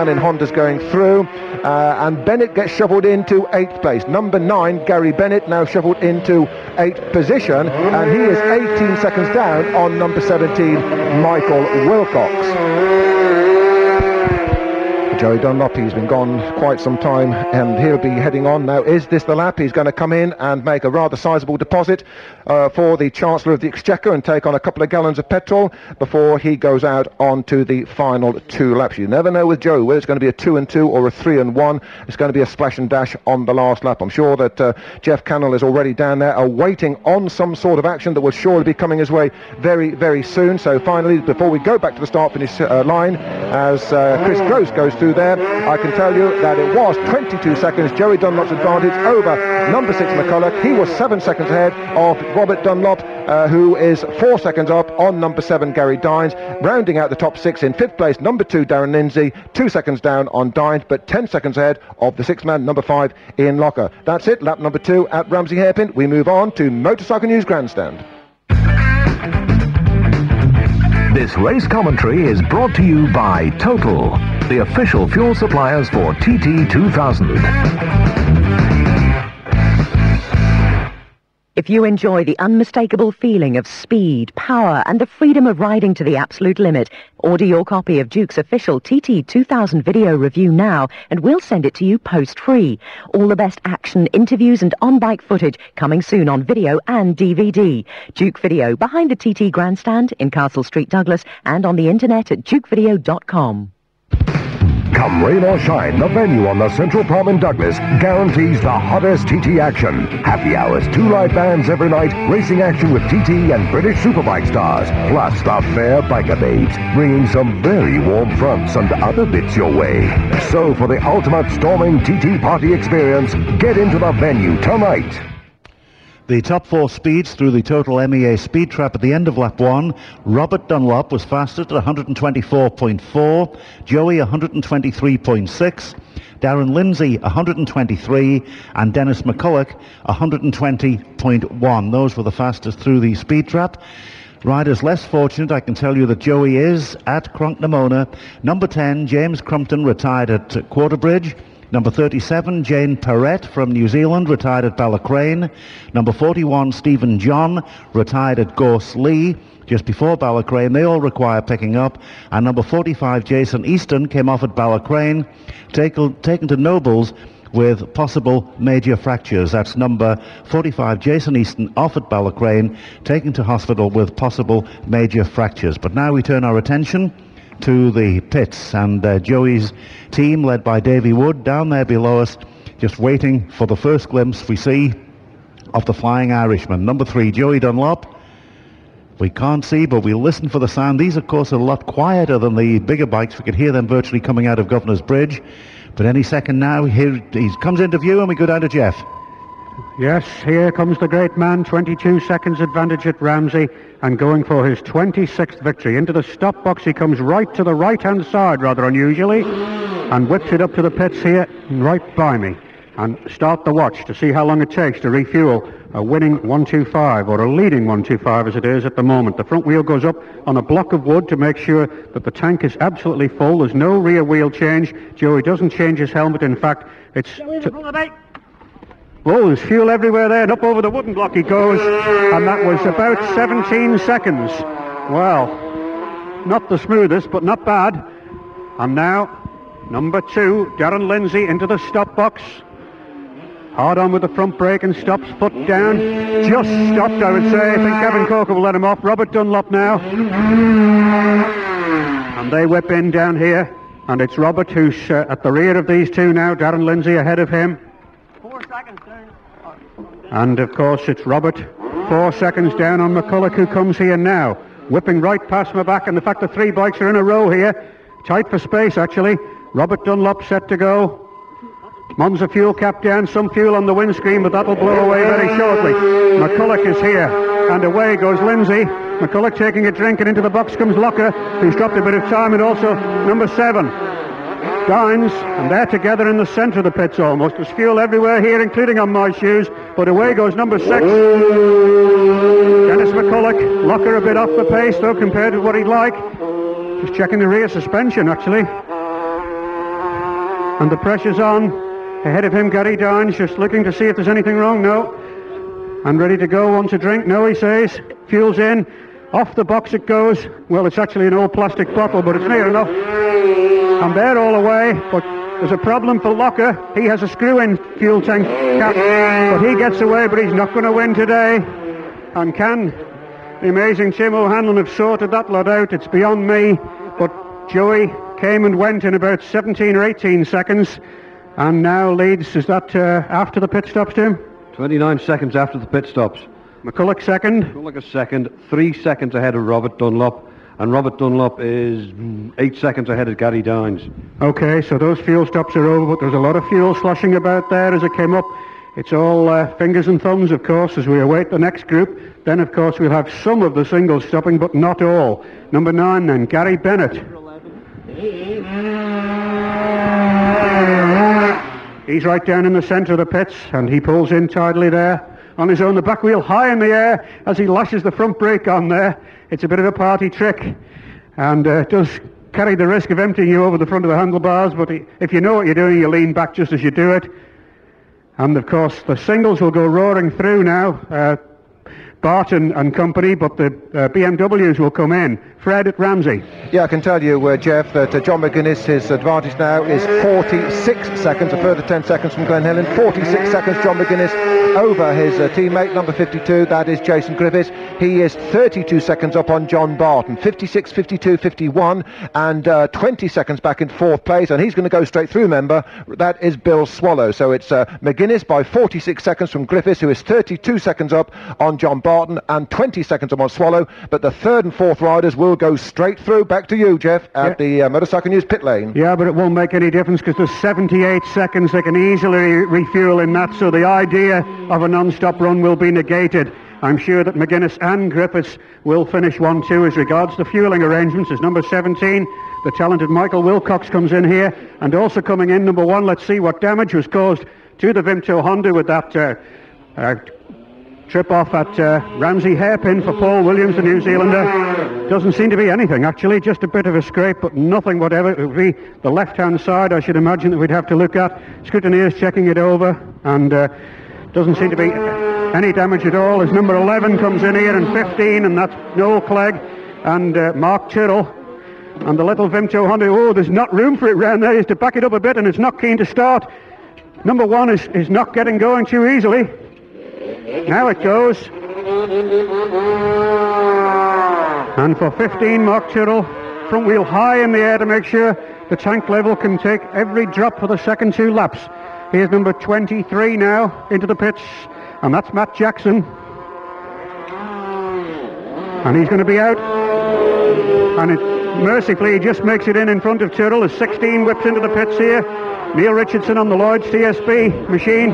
man in Honda's going through, uh, and Bennett gets shuffled into eighth place. Number nine, Gary Bennett, now shuffled into eighth position, and he is eighteen seconds down on number seventeen, Michael Wilcox. Joey Dunlop, he's been gone quite some time, and he'll be heading on now. Is this the lap? He's going to come in and make a rather sizable deposit uh, for the Chancellor of the Exchequer and take on a couple of gallons of petrol before he goes out onto the final two laps. You never know with Joey whether it's going to be a two and two or a three and one. It's going to be a splash and dash on the last lap. I'm sure that uh, Jeff Cannell is already down there awaiting on some sort of action that will surely be coming his way very, very soon. So finally, before we go back to the start-finish uh, line, as uh, Chris Gross goes through there, I can tell you that it was twenty-two seconds Joey Dunlop's advantage over number six McCulloch. He was seven seconds ahead of Robert Dunlop, uh, who is four seconds up on number seven Gary Dines. Rounding out the top six in fifth place, number two Darren Lindsay, two seconds down on Dines, but ten seconds ahead of the sixth man, number five Ian Locker. That's it, lap number two at Ramsey Hairpin. We move on to Motorcycle News Grandstand. This race commentary is brought to you by Total, the official fuel suppliers for T T two thousand. If you enjoy the unmistakable feeling of speed, power, and the freedom of riding to the absolute limit, order your copy of Duke's official T T two thousand video review now, and we'll send it to you post-free. All the best action, interviews, and on-bike footage coming soon on video and D V D. Duke Video, behind the T T Grandstand in Castle Street, Douglas, and on the internet at duke video dot com. Come rain or shine, the venue on the Central Prom in Douglas guarantees the hottest T T action. Happy hours, two live bands every night, racing action with T T and British Superbike stars, plus the fair biker babes, bringing some very warm fronts and other bits your way. So for the ultimate storming T T party experience, get into the venue tonight. The top four speeds through the Total M E A speed trap at the end of lap one. Robert Dunlop was fastest at one twenty-four point four, Joey one twenty-three point six, Darren Lindsay one twenty-three, and Dennis McCulloch one twenty point one. Those were the fastest through the speed trap. Riders less fortunate, I can tell you that Joey is at Cronknamona. Number ten, James Crumpton, retired at Quarterbridge. Number thirty-seven, Jane Perrett from New Zealand, retired at Ballacrane. Number forty-one, Stephen John, retired at Gorse Lee, just before Ballacrane. They all require picking up. And number forty-five, Jason Easton, came off at Ballacrane, taken, taken to Nobles with possible major fractures. That's number forty-five, Jason Easton, off at Ballacrane, taken to hospital with possible major fractures. But now we turn our attention to the pits, and uh, Joey's team, led by Davy Wood, down there below us, just waiting for the first glimpse we see of the Flying Irishman. Number three, Joey Dunlop. We can't see, but we'll listen for the sound. These, of course, are a lot quieter than the bigger bikes. We could hear them virtually coming out of Governor's Bridge. But any second now, here he comes into view, and we go down to Jeff. Yes, here comes the great man, twenty-two seconds advantage at Ramsey, and going for his twenty-sixth victory. Into the stop box he comes right to the right-hand side, rather unusually, and whips it up to the pits here, right by me. And start the watch to see how long it takes to refuel a winning one twenty-five, or a leading one twenty-five as it is at the moment. The front wheel goes up on a block of wood to make sure that the tank is absolutely full. There's no rear wheel change. Joey doesn't change his helmet. In fact, it's... Oh, there's fuel everywhere there, and up over the wooden block he goes, and that was about seventeen seconds. Well, not the smoothest, but not bad. And now, number two, Darren Lindsay into the stop box. Hard on with the front brake and stops, foot down. Just stopped, I would say. I think Kevin Coker will let him off. Robert Dunlop now. And they whip in down here, and it's Robert who's uh, at the rear of these two now. Darren Lindsay ahead of him. Four seconds down. And of course it's Robert, four seconds down on McCulloch, who comes here now, whipping right past my back. And the fact the three bikes are in a row here, tight for space actually. Robert Dunlop set to go. Monza fuel cap down, some fuel on the windscreen, but that'll blow away very shortly. McCulloch is here, and away goes Lindsay. McCulloch taking a drink, and into the box comes Locker, who's dropped a bit of time, and also number seven, Dines, and they're together in the centre of the pits almost. There's fuel everywhere here, including on my shoes, but away goes number six, Dennis McCulloch. Locker a bit off the pace though compared to what he'd like. Just checking the rear suspension actually. And the pressure's on. Ahead of him, Gary Dines, just looking to see if there's anything wrong. No. And ready to go, want a drink? No, he says. Fuel's in. Off the box it goes. Well, it's actually an old plastic bottle, but it's near enough. And they're all away, but there's a problem for Locker. He has a screw-in fuel tank cap, but he gets away, but he's not going to win today. And can the amazing Tim O'Hanlon have sorted that lot out? It's beyond me, but Joey came and went in about seventeen or eighteen seconds, and now leads. Is that uh, after the pit stops, Tim? twenty-nine seconds after the pit stops. McCulloch second. McCulloch a second, three seconds ahead of Robert Dunlop, and Robert Dunlop is mm, eight seconds ahead of Gary Dines. Okay, so those fuel stops are over, but there's a lot of fuel sloshing about there as it came up. It's all uh, fingers and thumbs, of course, as we await the next group. Then, of course, we'll have some of the singles stopping, but not all. Number nine, then, Gary Bennett. He's right down in the centre of the pits, and he pulls in tidily there. On his own, the back wheel high in the air as he lashes the front brake on there. It's a bit of a party trick, and uh, does carry the risk of emptying you over the front of the handlebars, but if you know what you're doing, you lean back just as you do it. And, of course, the singles will go roaring through now. Uh, Barton and company, but the uh, B M Ws will come in. Fred at Ramsey. Yeah, I can tell you, uh, Jeff, that uh, John McGuinness, his advantage now is forty-six seconds, a further ten seconds from Glenn Helen. forty-six seconds, John McGuinness over his uh, teammate, number fifty-two, that is Jason Griffiths. He is thirty-two seconds up on John Barton, fifty-six, fifty-two, fifty-one, and uh, twenty seconds back in fourth place, and he's going to go straight through, member. That is Bill Swallow. So it's uh, McGuinness by forty-six seconds from Griffiths, who is thirty-two seconds up on John Barton, and twenty seconds up on Swallow, but the third and fourth riders will go straight through. Back to you, Jeff, at yeah. the uh, Motorcycle News pit lane. Yeah, but it won't make any difference because there's seventy-eight seconds. They can easily refuel in that, so the idea of a non-stop run will be negated. I'm sure that McGuinness and Griffiths will finish one two. As regards the fueling arrangements, as number seventeen, the talented Michael Wilcox comes in here, and also coming in, number one, let's see what damage was caused to the Vimto Honda with that uh, uh, trip off at uh, Ramsey hairpin for Paul Williams, the New Zealander. Doesn't seem to be anything, actually, just a bit of a scrape, but nothing whatever. It would be the left-hand side, I should imagine, that we'd have to look at. Scrutineers checking it over, and uh, doesn't seem to be any damage at all. As number eleven comes in here, and fifteen, and that's Noel Clegg and uh, Mark Tyrrell. And the little Vimto Honda, oh, there's not room for it round there. He has to back it up a bit, and it's not keen to start. Number one is, is not getting going too easily. Now it goes. And for fifteen, Mark Tyrrell, front wheel high in the air to make sure the tank level can take every drop for the second two laps. Here's number twenty-three now into the pits, and that's Matt Jackson. And he's going to be out. And it, mercifully, he just makes it in in front of Tyrrell as sixteen whips into the pits here. Neil Richardson on the Lloyd's T S B machine.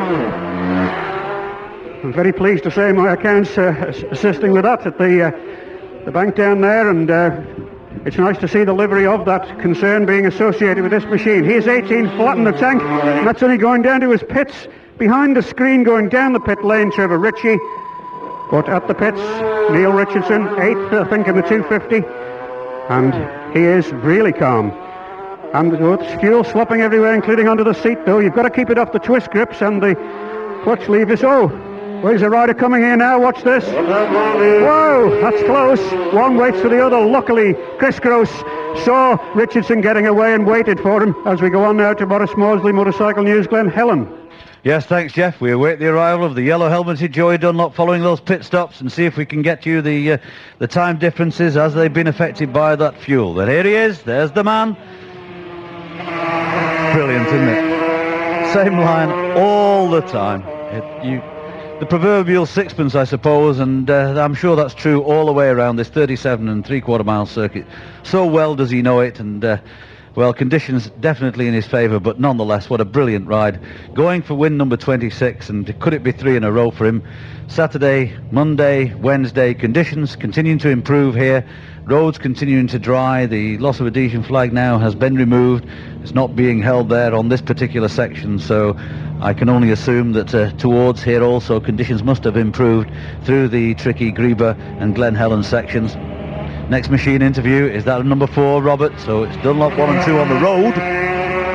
I'm very pleased to say my account's uh, assisting with that at the uh, the bank down there, and uh, it's nice to see the livery of that concern being associated with this machine. Here's eighteen flat in the tank, and that's only going down to his pits. Behind the screen, going down the pit lane, Trevor Ritchie. But at the pits, Neil Richardson, eighth, I think, in the two fifty. And he is really calm. And the fuel slopping everywhere, including under the seat, though. You've got to keep it off the twist grips and the clutch levers. Oh! Where's the rider coming here now? Watch this. Whoa, that's close. One waits for the other. Luckily, Chris Gross saw Richardson getting away and waited for him. As we go on now to Boris Maudsley, Motorcycle News, Glen Helen. Yes, thanks, Jeff. We await the arrival of the yellow-helmeted Joey Dunlop following those pit stops and see if we can get you the uh, the time differences as they've been affected by that fuel. But here he is. There's the man. Brilliant, isn't it? Same line all the time. It, you... The proverbial sixpence, I suppose, and uh, I'm sure that's true all the way around this thirty-seven and three-quarter mile circuit. So well does he know it, and, uh, well, conditions definitely in his favour, but nonetheless, what a brilliant ride. Going for win number twenty-six, and could it be three in a row for him? Saturday, Monday, Wednesday, conditions continuing to improve here. Roads continuing to dry. The loss of adhesion flag now has been removed. It's not being held there on this particular section, so I can only assume that uh, towards here also conditions must have improved through the tricky Greba and Glen Helen sections. Next machine interview is that of number four, Robert. So it's Dunlop one and two on the road.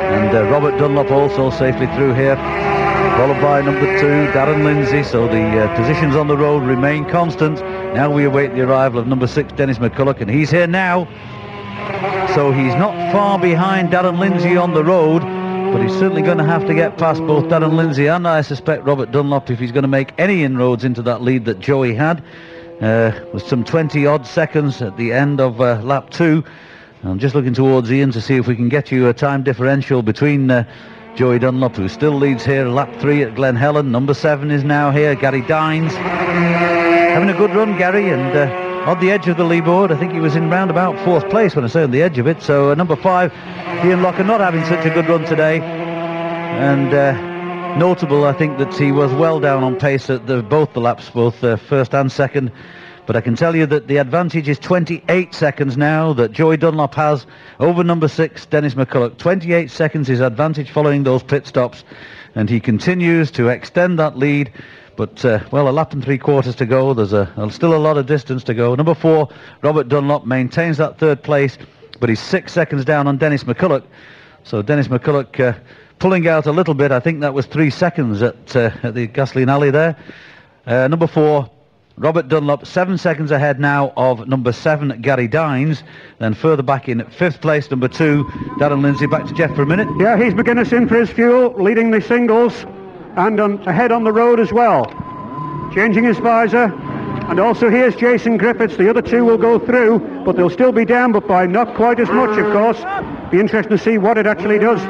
And uh, Robert Dunlop also safely through here, followed by number two, Darren Lindsay. So the uh, positions on the road remain constant. Now we await the arrival of number six, Dennis McCulloch, and he's here now. So he's not far behind Darren Lindsay on the road, but he's certainly going to have to get past both Darren Lindsay and, I suspect, Robert Dunlop if he's going to make any inroads into that lead that Joey had. Uh, with some twenty-odd seconds at the end of uh, lap two. I'm just looking towards Ian to see if we can get you a time differential between uh, Joey Dunlop, who still leads here, lap three at Glen Helen. Number seven is now here, Gary Dines. Having a good run, Gary, and uh, on the edge of the leaderboard. I think he was in round about fourth place when I say on the edge of it. So uh, number five, Ian Locker, not having such a good run today. And uh, notable, I think, that he was well down on pace at the, both the laps, both uh, first and second. But I can tell you that the advantage is twenty-eight seconds now that Joey Dunlop has over number six, Dennis McCulloch. twenty-eight seconds his advantage following those pit stops. And he continues to extend that lead. But, uh, well, a lap and three quarters to go. There's a, a, still a lot of distance to go. Number four, Robert Dunlop, maintains that third place. But he's six seconds down on Dennis McCulloch. So Dennis McCulloch uh, pulling out a little bit. I think that was three seconds at, uh, at the Gasoline Alley there. Uh, number four, Robert Dunlop, seven seconds ahead now of number seven, Gary Dines. Then further back in fifth place, number two, Darren Lindsay. Back to Jeff for a minute. Yeah, he's McGuinness in for his fuel, leading the singles, and on, ahead on the road as well. Changing his visor. And also here's Jason Griffiths. The other two will go through, but they'll still be down, but by not quite as much, of course. Be interesting to see what it actually does.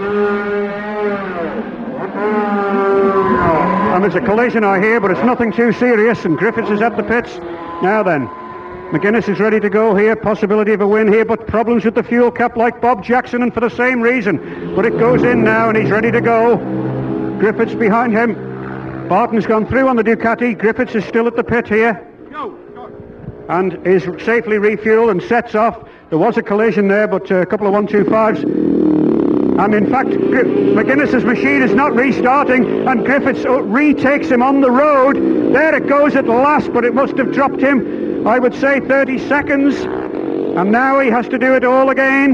And there's a collision, I hear, but it's nothing too serious, and Griffiths is at the pits. Now then, McGuinness is ready to go here, possibility of a win here, but problems with the fuel cap like Bob Jackson, and for the same reason. But it goes in now, and he's ready to go. Griffiths behind him. Barton's gone through on the Ducati. Griffiths is still at the pit here. And is safely refueled and sets off. There was a collision there, but uh, a couple of one two fives. And in fact, Gr- McGuinness's machine is not restarting, and Griffiths retakes him on the road. There it goes at last, but it must have dropped him, I would say, thirty seconds. And now he has to do it all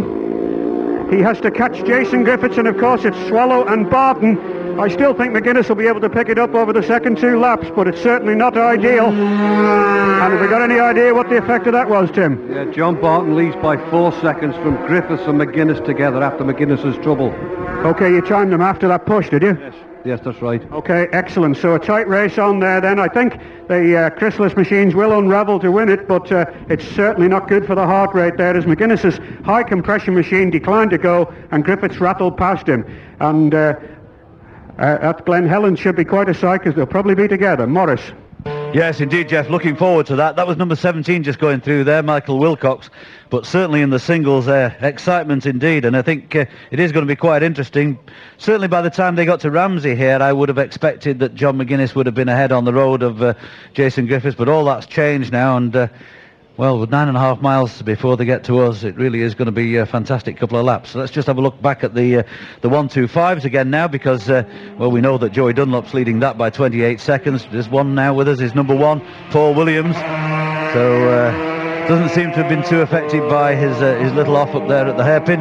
again. He has to catch Jason Griffiths, and of course it's Swallow and Barton. I still think McGuinness will be able to pick it up over the second two laps, but it's certainly not ideal. And have we got any idea what the effect of that was, Tim? Yeah, John Barton leads by four seconds from Griffiths and McGuinness together after McGuinness's trouble. Okay, you timed them after that push, did you? Yes, yes, that's right. Okay, excellent. So a tight race on there then. I think the uh, Chrysalis machines will unravel to win it, but uh, it's certainly not good for the heart rate there, as McGuinness's high compression machine declined to go, and Griffiths rattled past him. And uh, uh, at Glen Helen should be quite a sight, because they'll probably be together. Morris. Yes, indeed, Jeff. Looking forward to that. That was number seventeen just going through there, Michael Wilcox. But certainly in the singles there, excitement indeed. And I think uh, it is going to be quite interesting. Certainly by the time they got to Ramsey here, I would have expected that John McGuinness would have been ahead on the road of uh, Jason Griffiths. But all that's changed now. And, uh, well, with nine and a half miles before they get to us, it really is going to be a fantastic couple of laps. So let's just have a look back at the uh, the one two fives again now, because, uh, well, we know that Joey Dunlop's leading that by twenty-eight seconds. There's one now with us, is number one, Paul Williams. So, uh, doesn't seem to have been too affected by his uh, his little off up there at the hairpin.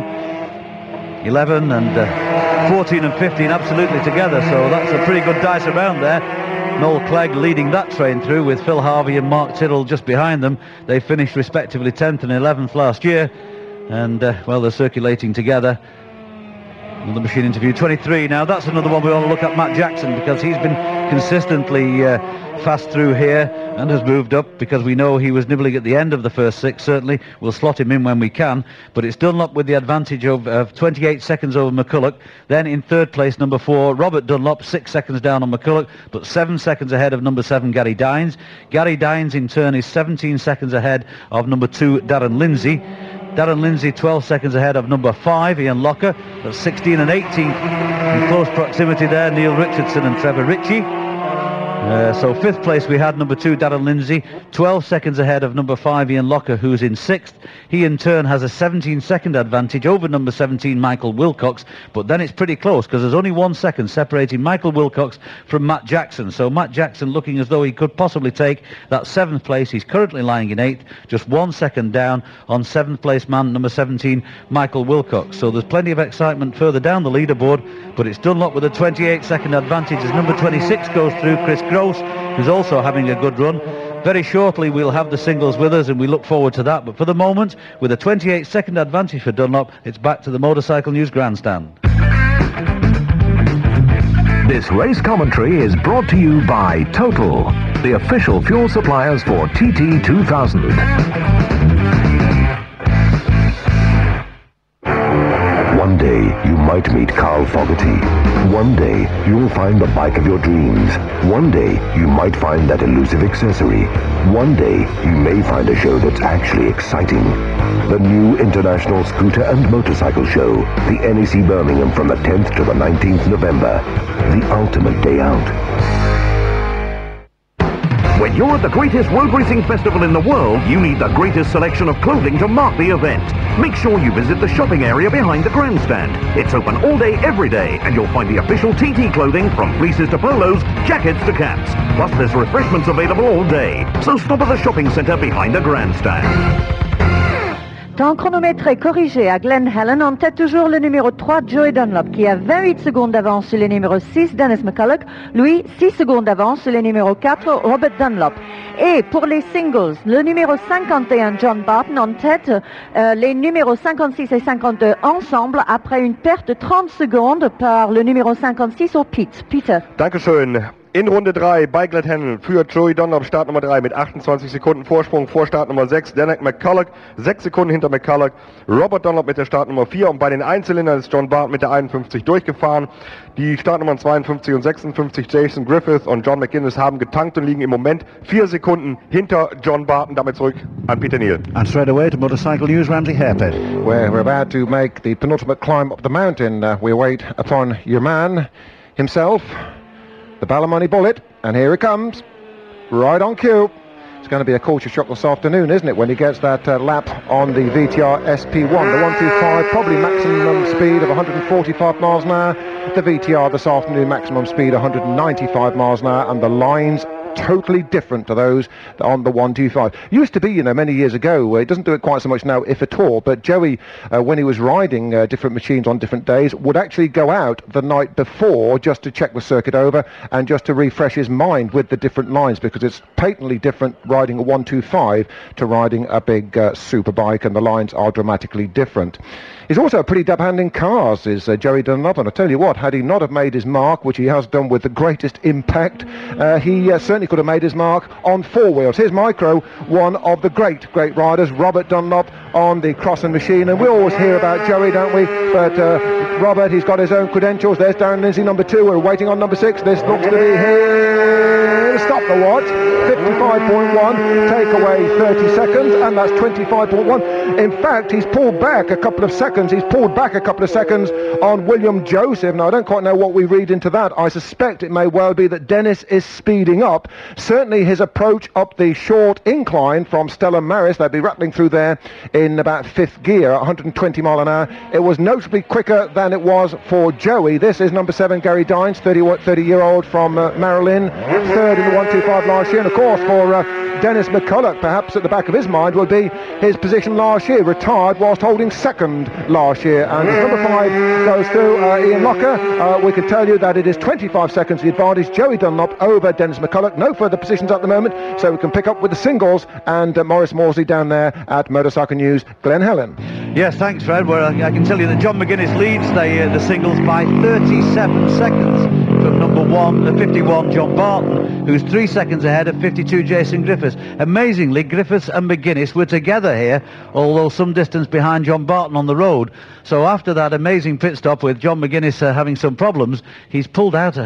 eleven and uh, fourteen and fifteen absolutely together, so that's a pretty good dice around there. Noel Clegg leading that train through with Phil Harvey and Mark Tittle just behind them. They finished respectively tenth and eleventh last year, and uh, well, they're circulating together. Another machine interview, twenty-three. Now that's another one we want to look at, Matt Jackson, because he's been consistently uh, fast through here and has moved up, because we know he was nibbling at the end of the first six. Certainly we'll slot him in when we can, but it's Dunlop with the advantage of, of twenty-eight seconds over McCulloch. Then in third place, number four, Robert Dunlop, six seconds down on McCulloch, but seven seconds ahead of number seven, Gary Dines. Gary Dines in turn is seventeen seconds ahead of number two, Darren Lindsay. Darren Lindsay twelve seconds ahead of number five, Ian Locker. That's sixteen and eighteen in close proximity there, Neil Richardson and Trevor Ritchie. Uh, so fifth place we had number two Darren Lindsay, twelve seconds ahead of number five Ian Locker, who's in sixth. He in turn has a seventeen second advantage over number seventeen Michael Wilcox, but then it's pretty close because there's only one second separating Michael Wilcox from Matt Jackson. So Matt Jackson looking as though he could possibly take that seventh place. He's currently lying in eighth, just one second down on seventh place man number seventeen Michael Wilcox. So there's plenty of excitement further down the leaderboard, but it's Dunlop with a twenty-eight second advantage as number twenty-six goes through. Chris Gross, who's also having a good run. Very shortly we'll have the singles with us and we look forward to that, but for the moment, with a twenty-eight second advantage for Dunlop, it's back to the Motorcycle News grandstand. This race commentary is brought to you by Total, the official fuel suppliers for T T two thousand. One day, you might meet Carl Fogarty. One day, you'll find the bike of your dreams. One day, you might find that elusive accessory. One day, you may find a show that's actually exciting. The new International Scooter and Motorcycle Show, the N E C Birmingham from the tenth to the nineteenth November. The ultimate day out. When you're at the greatest road racing festival in the world, you need the greatest selection of clothing to mark the event. Make sure you visit the shopping area behind the grandstand. It's open all day, every day, and you'll find the official T T clothing from fleeces to polos, jackets to caps. Plus, there's refreshments available all day. So stop at the shopping centre behind the grandstand. Temps chronométré corrigé à Glen Helen, en tête toujours le numéro trois, Joey Dunlop, qui a vingt-huit secondes d'avance sur le numéro six, Dennis McCulloch. Lui, six secondes d'avance sur le numéro quatre, Robert Dunlop. Et pour les singles, le numéro cinquante et un, John Barton, en tête. Euh, les numéros cinquante-six et cinquante-deux ensemble, après une perte de trente secondes par le numéro cinquante-six au pit. Peter. Dankeschön. In Runde drei bei Glenhenley führt Joey Dunlop Start Nummer drei mit achtundzwanzig Sekunden Vorsprung vor Start Nummer sechs, Danik McCulloch, sechs Sekunden hinter McCulloch, Robert Dunlop mit der Start Nummer vier und bei den Einzylindern ist John Barton mit der einundfünfzig durchgefahren. Die Startnummern zweiundfünfzig und sechsundfünfzig, Jason Griffith und John McGuinness, haben getankt und liegen im Moment vier Sekunden hinter John Barton. Damit zurück an Peter Neal. And straight away to Motorcycle News, Ramsey Hairpit. Where we're about to make the penultimate climb up the mountain. Uh, we wait upon your man himself, the Ballymoney Bullet, and here he comes, right on cue. It's going to be a culture shock this afternoon, isn't it, when he gets that uh, lap on the V T R S P one, the one twenty-five, probably maximum speed of one hundred forty-five miles an hour. The V T R this afternoon, maximum speed one hundred ninety-five miles an hour, and the lines totally different to those on the one twenty-five. Used to be, you know, many years ago, uh, it doesn't do it quite so much now, if at all, but Joey, uh, when he was riding uh, different machines on different days, would actually go out the night before just to check the circuit over and just to refresh his mind with the different lines, because it's patently different riding a one twenty-five to riding a big uh, super bike, and the lines are dramatically different. He's also a pretty dab hand in cars, is uh, Joey Dunlop, and I tell you what, had he not have made his mark, which he has done with the greatest impact, uh, he uh, certainly could have made his mark on four wheels. Here's Micro, one of the great, great riders, Robert Dunlop, on the Crossan machine, and we always hear about Joey, don't we? But uh, Robert, he's got his own credentials. There's Darren Lindsay, number two. We're waiting on number six. This looks to be here. Stop the watch. fifty-five point one, take away thirty seconds, and that's twenty-five point one. In fact, he's pulled back a couple of seconds. He's pulled back a couple of seconds on William Joseph. Now, I don't quite know what we read into that. I suspect it may well be that Dennis is speeding up. Certainly his approach up the short incline from Stella Maris, they'd be rattling through there in about fifth gear at one hundred twenty mile an hour. It was notably quicker than it was for Joey. This is number seven, Gary Dines, thirty-year-old from uh, Maryland, third in the one twenty-five last year. And of course, for uh, Dennis McCulloch, perhaps at the back of his mind will be his position last year, retired whilst holding second last year. And as number five goes through uh, Ian Locker, uh, we can tell you that it is twenty-five seconds the advantage. Joey Dunlop over Dennis McCulloch. No further positions at the moment, so we can pick up with the singles and uh, Maurice Morsley down there at Motorcycle News, Glen Helen. Yes, thanks, Fred. Well, I can tell you that John McGuinness leads the, uh, the singles by thirty-seven seconds from number one, uh, fifty-one, John Barton, who's three seconds ahead of fifty-two, Jason Griffiths. Amazingly, Griffiths and McGuinness were together here, although some distance behind John Barton on the road. So after that amazing pit stop with John McGuinness uh, having some problems, he's pulled out a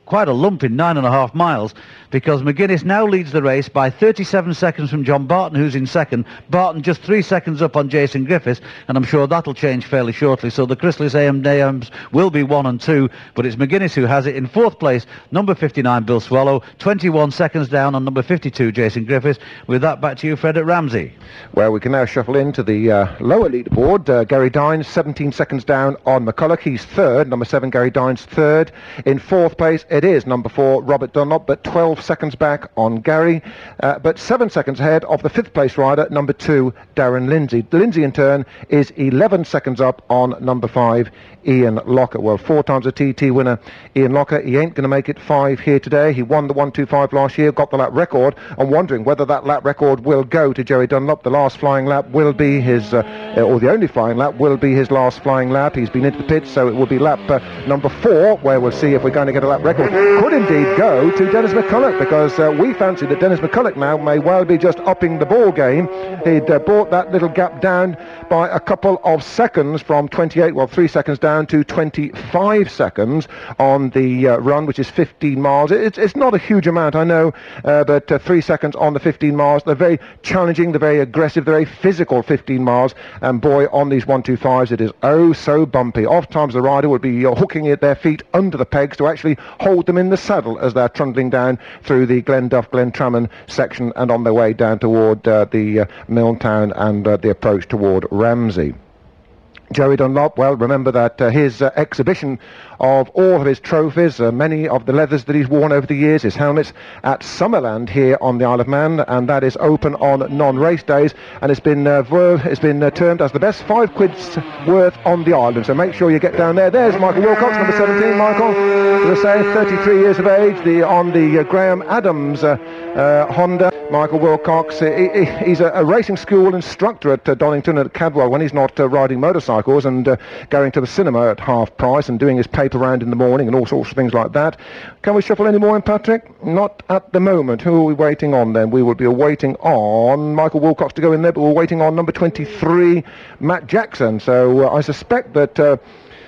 quite a lump in nine and a half miles, because McGuinness now leads the race by thirty-seven seconds from John Barton, who's in second. Barton just three seconds up on Jason Griffiths, and I'm sure that'll change fairly shortly. So the Chrysalis A M Ams will be one and two, but it's McGuinness who has it. In fourth place, number fifty-nine, Bill Swallow, twenty-one seconds down on number fifty-two, Jason Griffiths. With that, back to you, Frederick Ramsey. Well, we can now shuffle into the uh, lower leaderboard. Uh, Gary Dines, seventeen seconds down on McCulloch. He's third. Number seven, Gary Dines, third. In fourth place, it is number four, Robert Dunlop, but twelve seconds back on Gary, uh, but seven seconds ahead of the fifth place rider, number two, Darren Lindsay. Lindsay, in turn, is eleven seconds up on number five, Ian Locker. Well, four times a T T winner, Ian Locker. He ain't going to make it five here today. He won the one two five last year, got the lap record. I'm wondering whether that lap record will go to Jerry Dunlop. The last flying lap will be his, uh, or the only flying lap will be his last flying lap. He's been into the pits, so it will be lap uh, number four, where we'll see if we're going to get a lap record. Could indeed go to Dennis McCulloch, because uh, we fancy that Dennis McCulloch now may well be just upping the ball game. He'd uh, brought that little gap down by a couple of seconds from twenty-eight, well, three seconds down to twenty-five seconds on the uh, run, which is fifteen miles. It's, it's not a huge amount, I know, uh, but uh, three seconds on the fifteen miles. They're very challenging, they're very aggressive, they're very physical fifteen miles, and boy, on these one two fives, it is oh so bumpy. Oft times the rider would be uh, hooking it, their feet under the pegs to actually hold them in the saddle as they're trundling down through the Glenduff, Glentrammon section and on their way down toward uh, the uh, Milltown and uh, the approach toward Ramsey. Jerry Dunlop, well, remember that uh, his uh, exhibition of all of his trophies, uh, many of the leathers that he's worn over the years, his helmets at Summerland here on the Isle of Man, and that is open on non-race days, and it's been uh, ver- it's been uh, termed as the best five quid's worth on the island. So make sure you get down there. There's Michael Wilcox, number seventeen. Michael, as I say, thirty-three years of age, the on the uh, Graham Adams uh, uh, Honda. Michael Wilcox, uh, he, he's a, a racing school instructor at uh, Donington and at Cadwell when he's not uh, riding motorcycles, and uh, going to the cinema at half price and doing his paper round in the morning and all sorts of things like that. Can we shuffle any more in, Patrick? Not at the moment. Who are we waiting on then? We will be waiting on Michael Wilcox to go in there, but we're waiting on number twenty-three, Matt Jackson. So uh, I suspect that uh,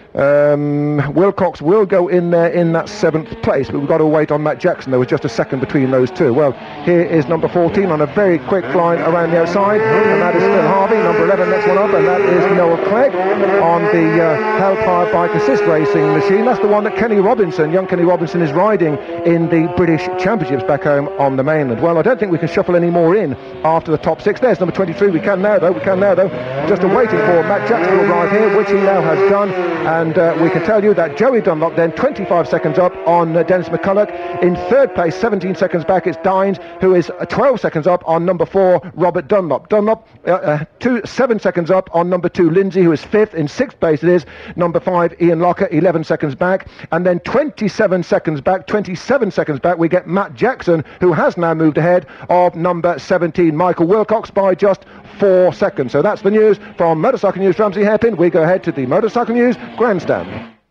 Um, Wilcox will go in there in that seventh place, but we've got to wait on Matt Jackson. There was just a second between those two. Well, here is number fourteen on a very quick line around the outside, and that is Phil Harvey. Number eleven, next one up, and that is Noah Clegg on the uh, Hellfire Bike Assist Racing machine. That's the one that Kenny Robinson, young Kenny Robinson, is riding in the British Championships back home on the mainland. Well, I don't think we can shuffle any more in after the top six. There's number twenty-three. We can now, though. We can now, though. Just waiting for Matt Jackson to arrive here, which he now has done. And uh, we can tell you that Joey Dunlop then twenty-five seconds up on uh, Dennis McCulloch. In third place, seventeen seconds back, it's Dines, who is uh, twelve seconds up on number four, Robert Dunlop. Dunlop, uh, uh, two, seven seconds up on number two, Lindsay, who is fifth. In sixth place it is number five, Ian Locker, eleven seconds back. And then twenty-seven seconds back, twenty-seven seconds back, we get Matt Jackson, who has now moved ahead of number seventeen, Michael Wilcox, by just four seconds. So that's the news from Motorcycle News Ramsey Hairpin. We go ahead to the Motorcycle News Grandstand.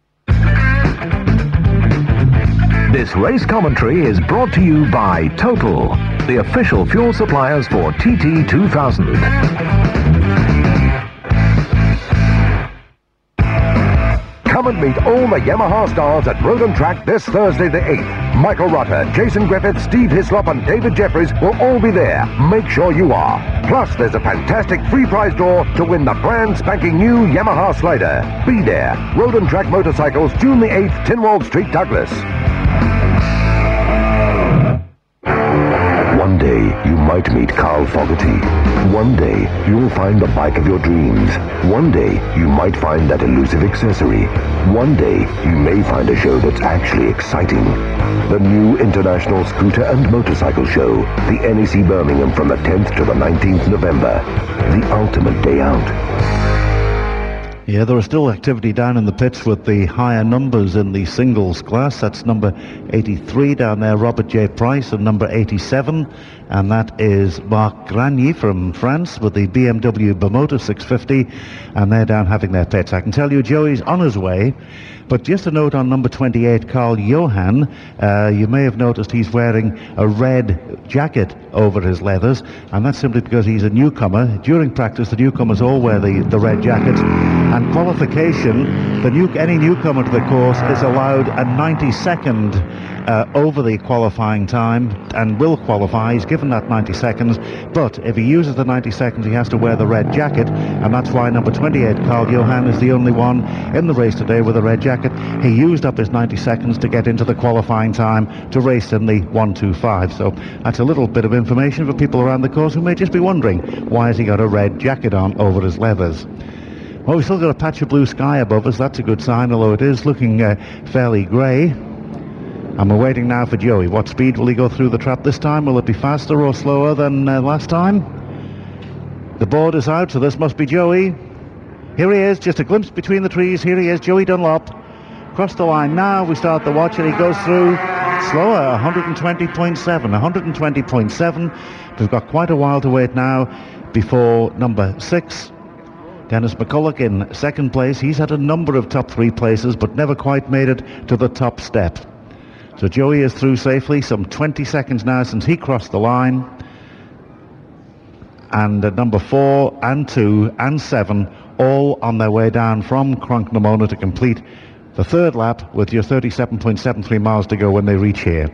This race commentary is brought to you by Total, the official fuel suppliers for T T two thousand. Come and meet all the Yamaha stars at Road and Track this Thursday the eighth. Michael Rutter, Jason Griffith, Steve Hislop and David Jeffries will all be there. Make sure you are. Plus, there's a fantastic free prize draw to win the brand spanking new Yamaha Slider. Be there. Road and Track Motorcycles, June the eighth, Tynwald Street, Douglas. One day, you might meet Carl Fogarty. One day, you'll find the bike of your dreams. One day, you might find that elusive accessory. One day, you may find a show that's actually exciting. The new International Scooter and Motorcycle Show, the N E C Birmingham, from the tenth to the nineteenth November. The ultimate day out. Yeah, there is still activity down in the pits with the higher numbers in the singles class. That's number eighty-three down there, Robert J. Price, and number eighty-seven, and that is Marc Granier from France with the B M W Bimoto six fifty, and they're down having their pits. I can tell you Joey's on his way But just a note on number twenty-eight, Carl Johan, uh, you may have noticed he's wearing a red jacket over his leathers, and that's simply because he's a newcomer. During practice, the newcomers all wear the, the red jackets, and qualification, the new, any newcomer to the course is allowed a ninety second uh, over the qualifying time, and will qualify. He's given that ninety seconds, but if he uses the ninety seconds, he has to wear the red jacket, and that's why number twenty-eight, Carl Johan, is the only one in the race today with a red jacket. He used up his ninety seconds to get into the qualifying time to race in the one two five. So that's a little bit of information for people around the course who may just be wondering, why has he got a red jacket on over his leathers? Well, we've still got a patch of blue sky above us. That's a good sign, although it is looking uh, fairly grey. And we're waiting now for Joey. What speed will he go through the trap this time? Will it be faster or slower than uh, last time? The board is out, so this must be Joey. Here he is, just a glimpse between the trees. Here he is, Joey Dunlop. Across the line now, we start the watch, and he goes through slower, one twenty point seven. one twenty point seven. We've got quite a while to wait now before number six, Dennis McCulloch, in second place. He's had a number of top three places, but never quite made it to the top step. So Joey is through safely, some twenty seconds now since he crossed the line. And uh, number four and two and seven all on their way down from Cronknamona to complete the third lap with your thirty-seven point seven three miles to go when they reach here.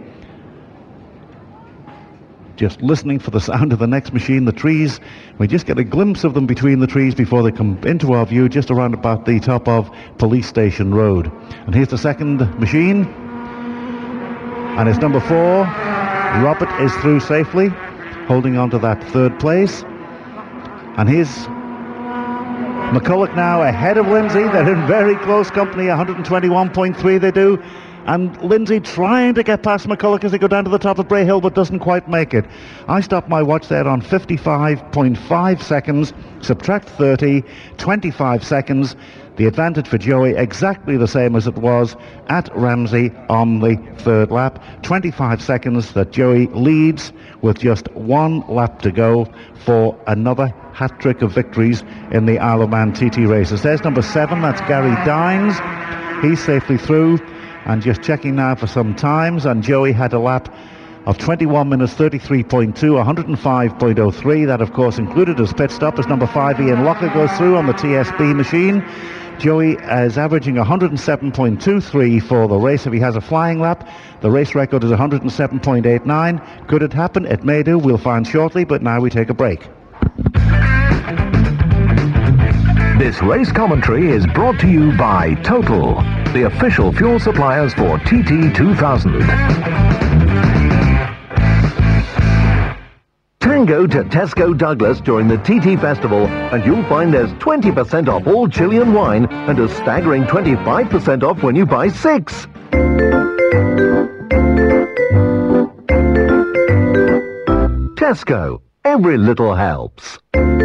Just listening for the sound of the next machine, the trees. We just get a glimpse of them between the trees before they come into our view, just around about the top of Police Station Road. And here's the second machine. And it's number four. Robert is through safely, holding on to that third place. And here's McCulloch now ahead of Lindsay. They're in very close company, one twenty-one point three they do. And Lindsay trying to get past McCulloch as they go down to the top of Bray Hill, but doesn't quite make it. I stopped my watch there on fifty-five point five seconds, subtract thirty, twenty-five seconds. The advantage for Joey exactly the same as it was at Ramsey on the third lap. twenty-five seconds that Joey leads with just one lap to go for another hat-trick of victories in the Isle of Man T T races. There's number seven, that's Gary Dines. He's safely through. And just checking now for some times, and Joey had a lap of twenty-one minutes thirty-three point two, one oh five point oh three. That, of course, included his pit stop as number five, Ian Locker, goes through on the T S B machine. Joey is averaging one oh seven point two three for the race if he has a flying lap. The race record is one oh seven point eight nine. Could it happen? It may do. We'll find shortly, but now we take a break. This race commentary is brought to you by Total, the official fuel suppliers for T T two thousand. Tango to Tesco Douglas during the T T Festival, and you'll find there's twenty percent off all Chilean wine and a staggering twenty-five percent off when you buy six. Tesco, every little helps.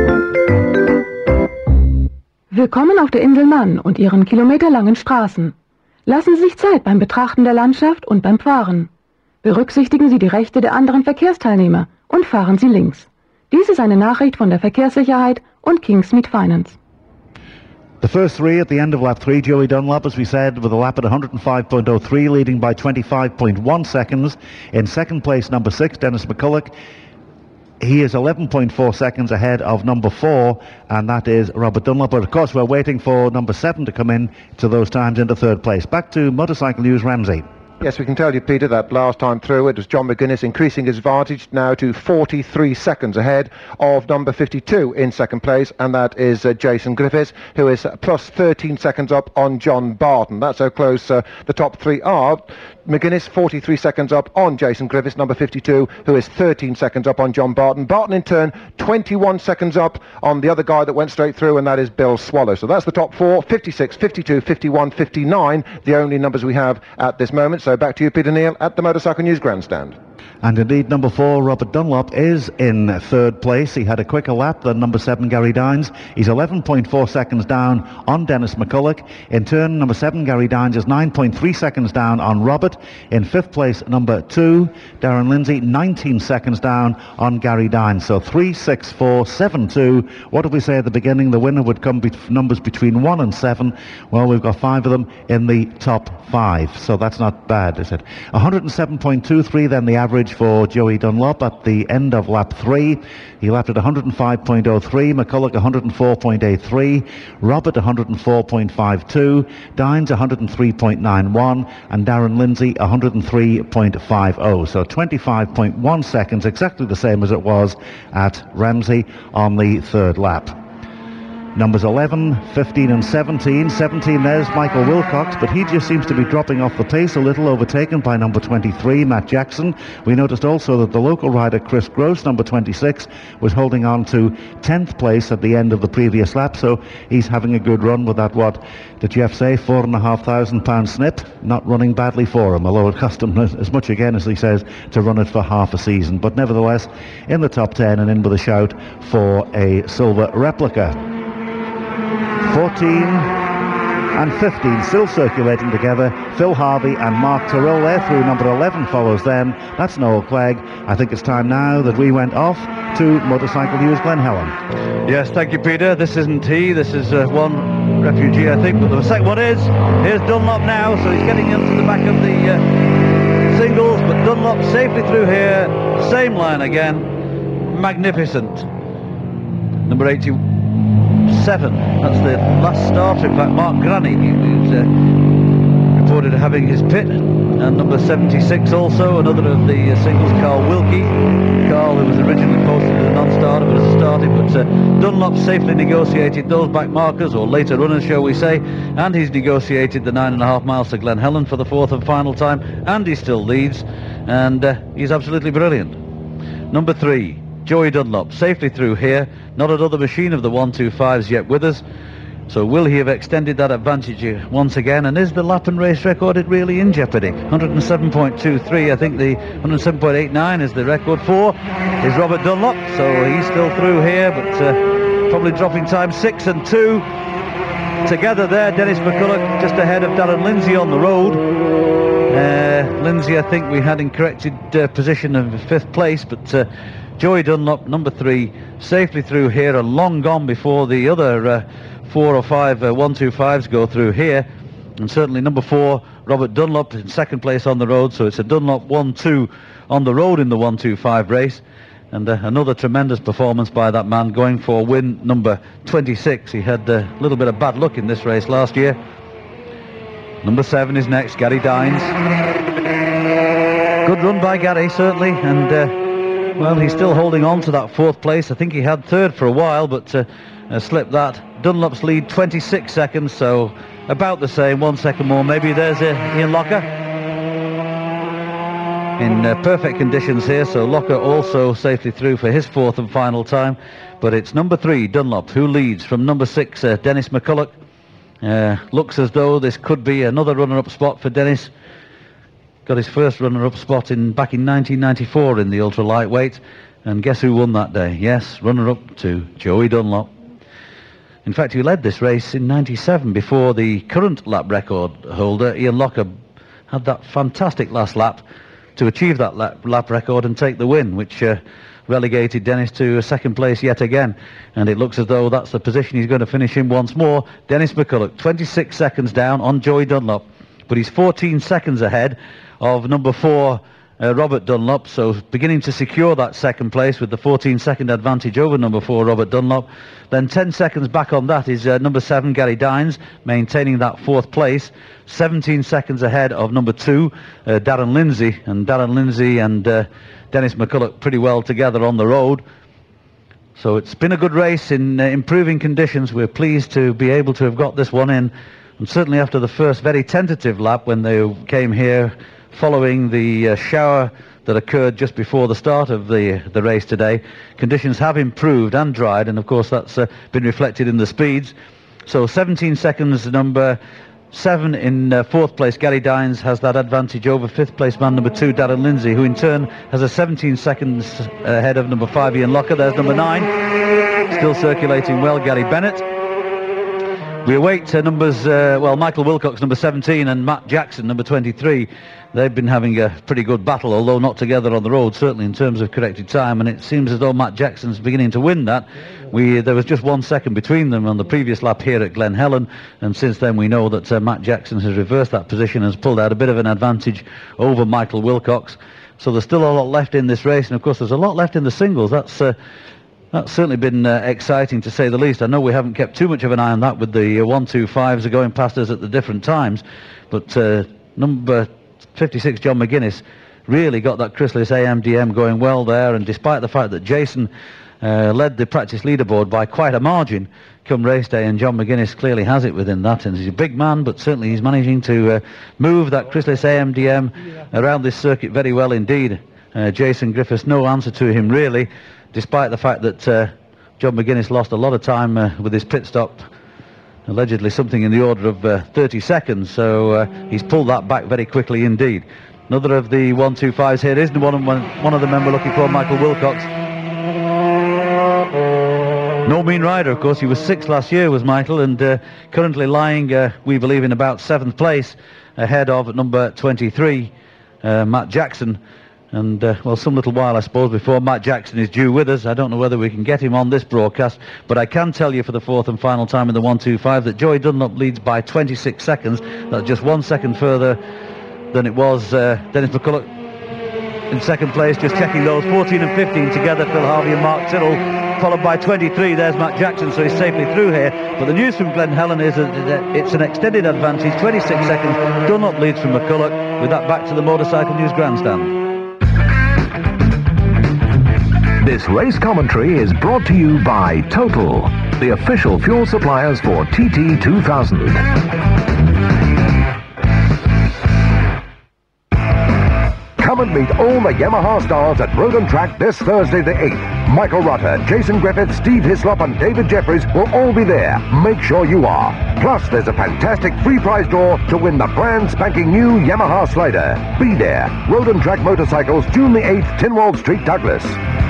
Willkommen auf der Insel Man und ihren kilometerlangen Straßen. Lassen Sie sich Zeit beim Betrachten der Landschaft und beim Fahren. Berücksichtigen Sie die Rechte der anderen Verkehrsteilnehmer und fahren Sie links. Dies ist eine Nachricht von der Verkehrssicherheit und Kingsmead Finance. The first three at the end of lap three, Joey Dunlop, as we said, with a lap at one oh five point oh three, leading by twenty-five point one seconds. In second place, number six, Dennis McCulloch. He is eleven point four seconds ahead of number four, and that is Robert Dunlop. But of course, we're waiting for number seven to come in to those times into third place. Back to Motorcycle News, Ramsey. Yes, we can tell you, Peter, that last time through it was John McGuinness increasing his advantage now to forty-three seconds ahead of number fifty-two in second place, and that is uh, Jason Griffiths, who is uh, plus thirteen seconds up on John Barton. That's how close uh, the top three are. McGuinness forty-three seconds up on Jason Griffiths, number fifty-two, who is thirteen seconds up on John Barton. Barton, in turn, twenty-one seconds up on the other guy that went straight through, and that is Bill Swallow. So that's the top four, fifty-six, fifty-two, fifty-one, fifty-nine, the only numbers we have at this moment. So back to you, Peter Neal, at the Motorcycle News Grandstand. And indeed, number four, Robert Dunlop, is in third place. He had a quicker lap than number seven, Gary Dines. He's eleven point four seconds down on Dennis McCulloch. In turn, number seven, Gary Dines, is nine point three seconds down on Robert. Robert. In fifth place, number two, Darren Lindsay, nineteen seconds down on Gary Dines. So three, six, four, seven, two. What did we say at the beginning? The winner would come be numbers between one and seven. Well, we've got five of them in the top five, so that's not bad, is it? one oh seven point two three then the average for Joey Dunlop at the end of lap three. He lapped at one oh five point oh three, McCulloch one oh four point eight three, Robert one oh four point five two, Dines one oh three point nine one, and Darren Lindsay one oh three point five oh. So twenty-five point one seconds, exactly the same as it was at Ramsey on the third lap. Numbers eleven, fifteen and seventeen. seventeen, there's Michael Wilcox, but he just seems to be dropping off the pace a little, overtaken by number twenty-three, Matt Jackson. We noticed also that the local rider, Chris Gross, number twenty-six, was holding on to tenth place at the end of the previous lap, so he's having a good run with that, what did Jeff say, four and a half thousand pound snip? Not running badly for him, although it cost him as much again, as he says, to run it for half a season. But nevertheless, in the top ten and in with a shout for a silver replica. fourteen and fifteen still circulating together. Phil Harvey and Mark Tyrrell there through. Number eleven follows them. That's Noel Clegg. I think it's time now that we went off to Motorcycle News Glen Helen. Yes, thank you, Peter. This isn't he. This is uh, one refugee, I think, but the second one is. Here's Dunlop now, so he's getting into the back of the uh, singles, but Dunlop safely through here. Same line again. Magnificent. Number eighty. Seven. That's the last starter. In fact, Mark Granny, who's uh, reported having his pit, and number seventy-six also, another of the uh, singles, Carl Wilkie. Carl, who was originally posted as a non-starter, but as a starter. But uh, Dunlop safely negotiated those back markers, or later runners, shall we say, and he's negotiated the nine and a half miles to Glen Helen for the fourth and final time, and he still leads, and uh, he's absolutely brilliant. Number three, Joey Dunlop, safely through here. Not another machine of the one two fives yet with us. So will he have extended that advantage once again? And is the lap and race record it really in jeopardy? one oh seven point two three, I think the one oh seven point eight nine is the record for, is Robert Dunlop. So he's still through here, but uh, probably dropping time six and two. Together there, Dennis McCulloch just ahead of Darren Lindsay on the road. Uh, Lindsay, I think we had in corrected uh, position of fifth place, but uh, Joey Dunlop, number three, safely through here and long gone before the other uh, four or five uh, one two fives go through here. And certainly number four, Robert Dunlop, in second place on the road. So it's a Dunlop one two on the road in the one two five race. And uh, another tremendous performance by that man, going for win number twenty-six. He had a little bit of bad luck in this race last year. Number seven is next, Gary Dines. Good run by Gary, certainly, and uh, well, he's still holding on to that fourth place. I think he had third for a while, but uh, uh, slipped that. Dunlop's lead twenty-six seconds, so about the same, one second more. Maybe there's uh, Ian Locker in uh, perfect conditions here, so Locker also safely through for his fourth and final time. But it's number three, Dunlop, who leads from number six, uh, Dennis McCulloch. Uh, looks as though this could be another runner-up spot for Dennis. Got his first runner-up spot in back in nineteen ninety-four in the ultra lightweight, and guess who won that day? Yes, runner-up to Joey Dunlop. In fact, he led this race in ninety-seven before the current lap record holder, Ian Locker, had that fantastic last lap to achieve that lap, lap record and take the win, which uh, relegated Dennis to a second place yet again. And it looks as though that's the position he's going to finish in once more. Dennis McCulloch, twenty-six seconds down on Joey Dunlop, but he's fourteen seconds ahead of number four, uh, Robert Dunlop, so beginning to secure that second place with the fourteen second advantage over number four, Robert Dunlop. Then ten seconds back on that is uh, number seven, Gary Dines, maintaining that fourth place, seventeen seconds ahead of number two, uh, Darren Lindsay, and Darren Lindsay and uh, Dennis McCulloch pretty well together on the road. So it's been a good race in uh, improving conditions. We're pleased to be able to have got this one in, and certainly after the first very tentative lap when they came here following the uh, shower that occurred just before the start of the the race today, conditions have improved and dried, and of course that's uh, been reflected in the speeds. So seventeen seconds, number seven in uh, fourth place, Gary Dines, has that advantage over fifth place man number two, Darren Lindsay, who in turn has a seventeen seconds ahead of number five, Ian Locker. There's number nine, still circulating well, Gary Bennett. We await uh, numbers, uh, well, Michael Wilcox, number seventeen, and Matt Jackson, number twenty-three. They've been having a pretty good battle, although not together on the road, certainly in terms of corrected time, and it seems as though Matt Jackson's beginning to win that. We There was just one second between them on the previous lap here at Glen Helen, and since then we know that uh, Matt Jackson has reversed that position and has pulled out a bit of an advantage over Michael Wilcox. So there's still a lot left in this race, and of course there's a lot left in the singles. That's... Uh, That's certainly been uh, exciting, to say the least. I know we haven't kept too much of an eye on that with the uh, one two fives are going past us at the different times, but uh, number fifty-six, John McGuinness, really got that Chrysalis A M D M going well there, and despite the fact that Jason uh, led the practice leaderboard by quite a margin come race day, and John McGuinness clearly has it within that, and he's a big man, but certainly he's managing to uh, move that Chrysalis A M D M around this circuit very well indeed. Uh, Jason Griffiths, no answer to him really, despite the fact that uh, John McGuinness lost a lot of time uh, with his pit stop, allegedly something in the order of uh, thirty seconds, so uh, he's pulled that back very quickly indeed. Another of the one two fives here isn't one of, one, one of the men we're looking for, Michael Wilcox. No mean rider, of course. He was sixth last year, was Michael, and uh, currently lying, uh, we believe, in about seventh place, ahead of number twenty-three, uh, Matt Jackson. And, uh, well, some little while, I suppose, before Matt Jackson is due with us. I don't know whether we can get him on this broadcast, but I can tell you for the fourth and final time in the one two five that Joey Dunlop leads by twenty-six seconds. That's just one second further than it was uh, Dennis McCulloch in second place. Just checking those, fourteen and fifteen together, Phil Harvey and Mark Tyrrell, followed by twenty-three. There's Matt Jackson, so he's safely through here. But the news from Glen Helen is that it's an extended advantage, twenty-six seconds. Dunlop leads from McCulloch. With that, back to the Motorcycle News grandstand. This race commentary is brought to you by Total, the official fuel suppliers for T T two thousand. Come and meet all the Yamaha stars at Road and Track this Thursday the eighth. Michael Rutter, Jason Griffith, Steve Hislop and David Jeffries will all be there. Make sure you are. Plus, there's a fantastic free prize draw to win the brand spanking new Yamaha Slider. Be there. Road and Track Motorcycles, June the eighth, Tynwald Street, Douglas.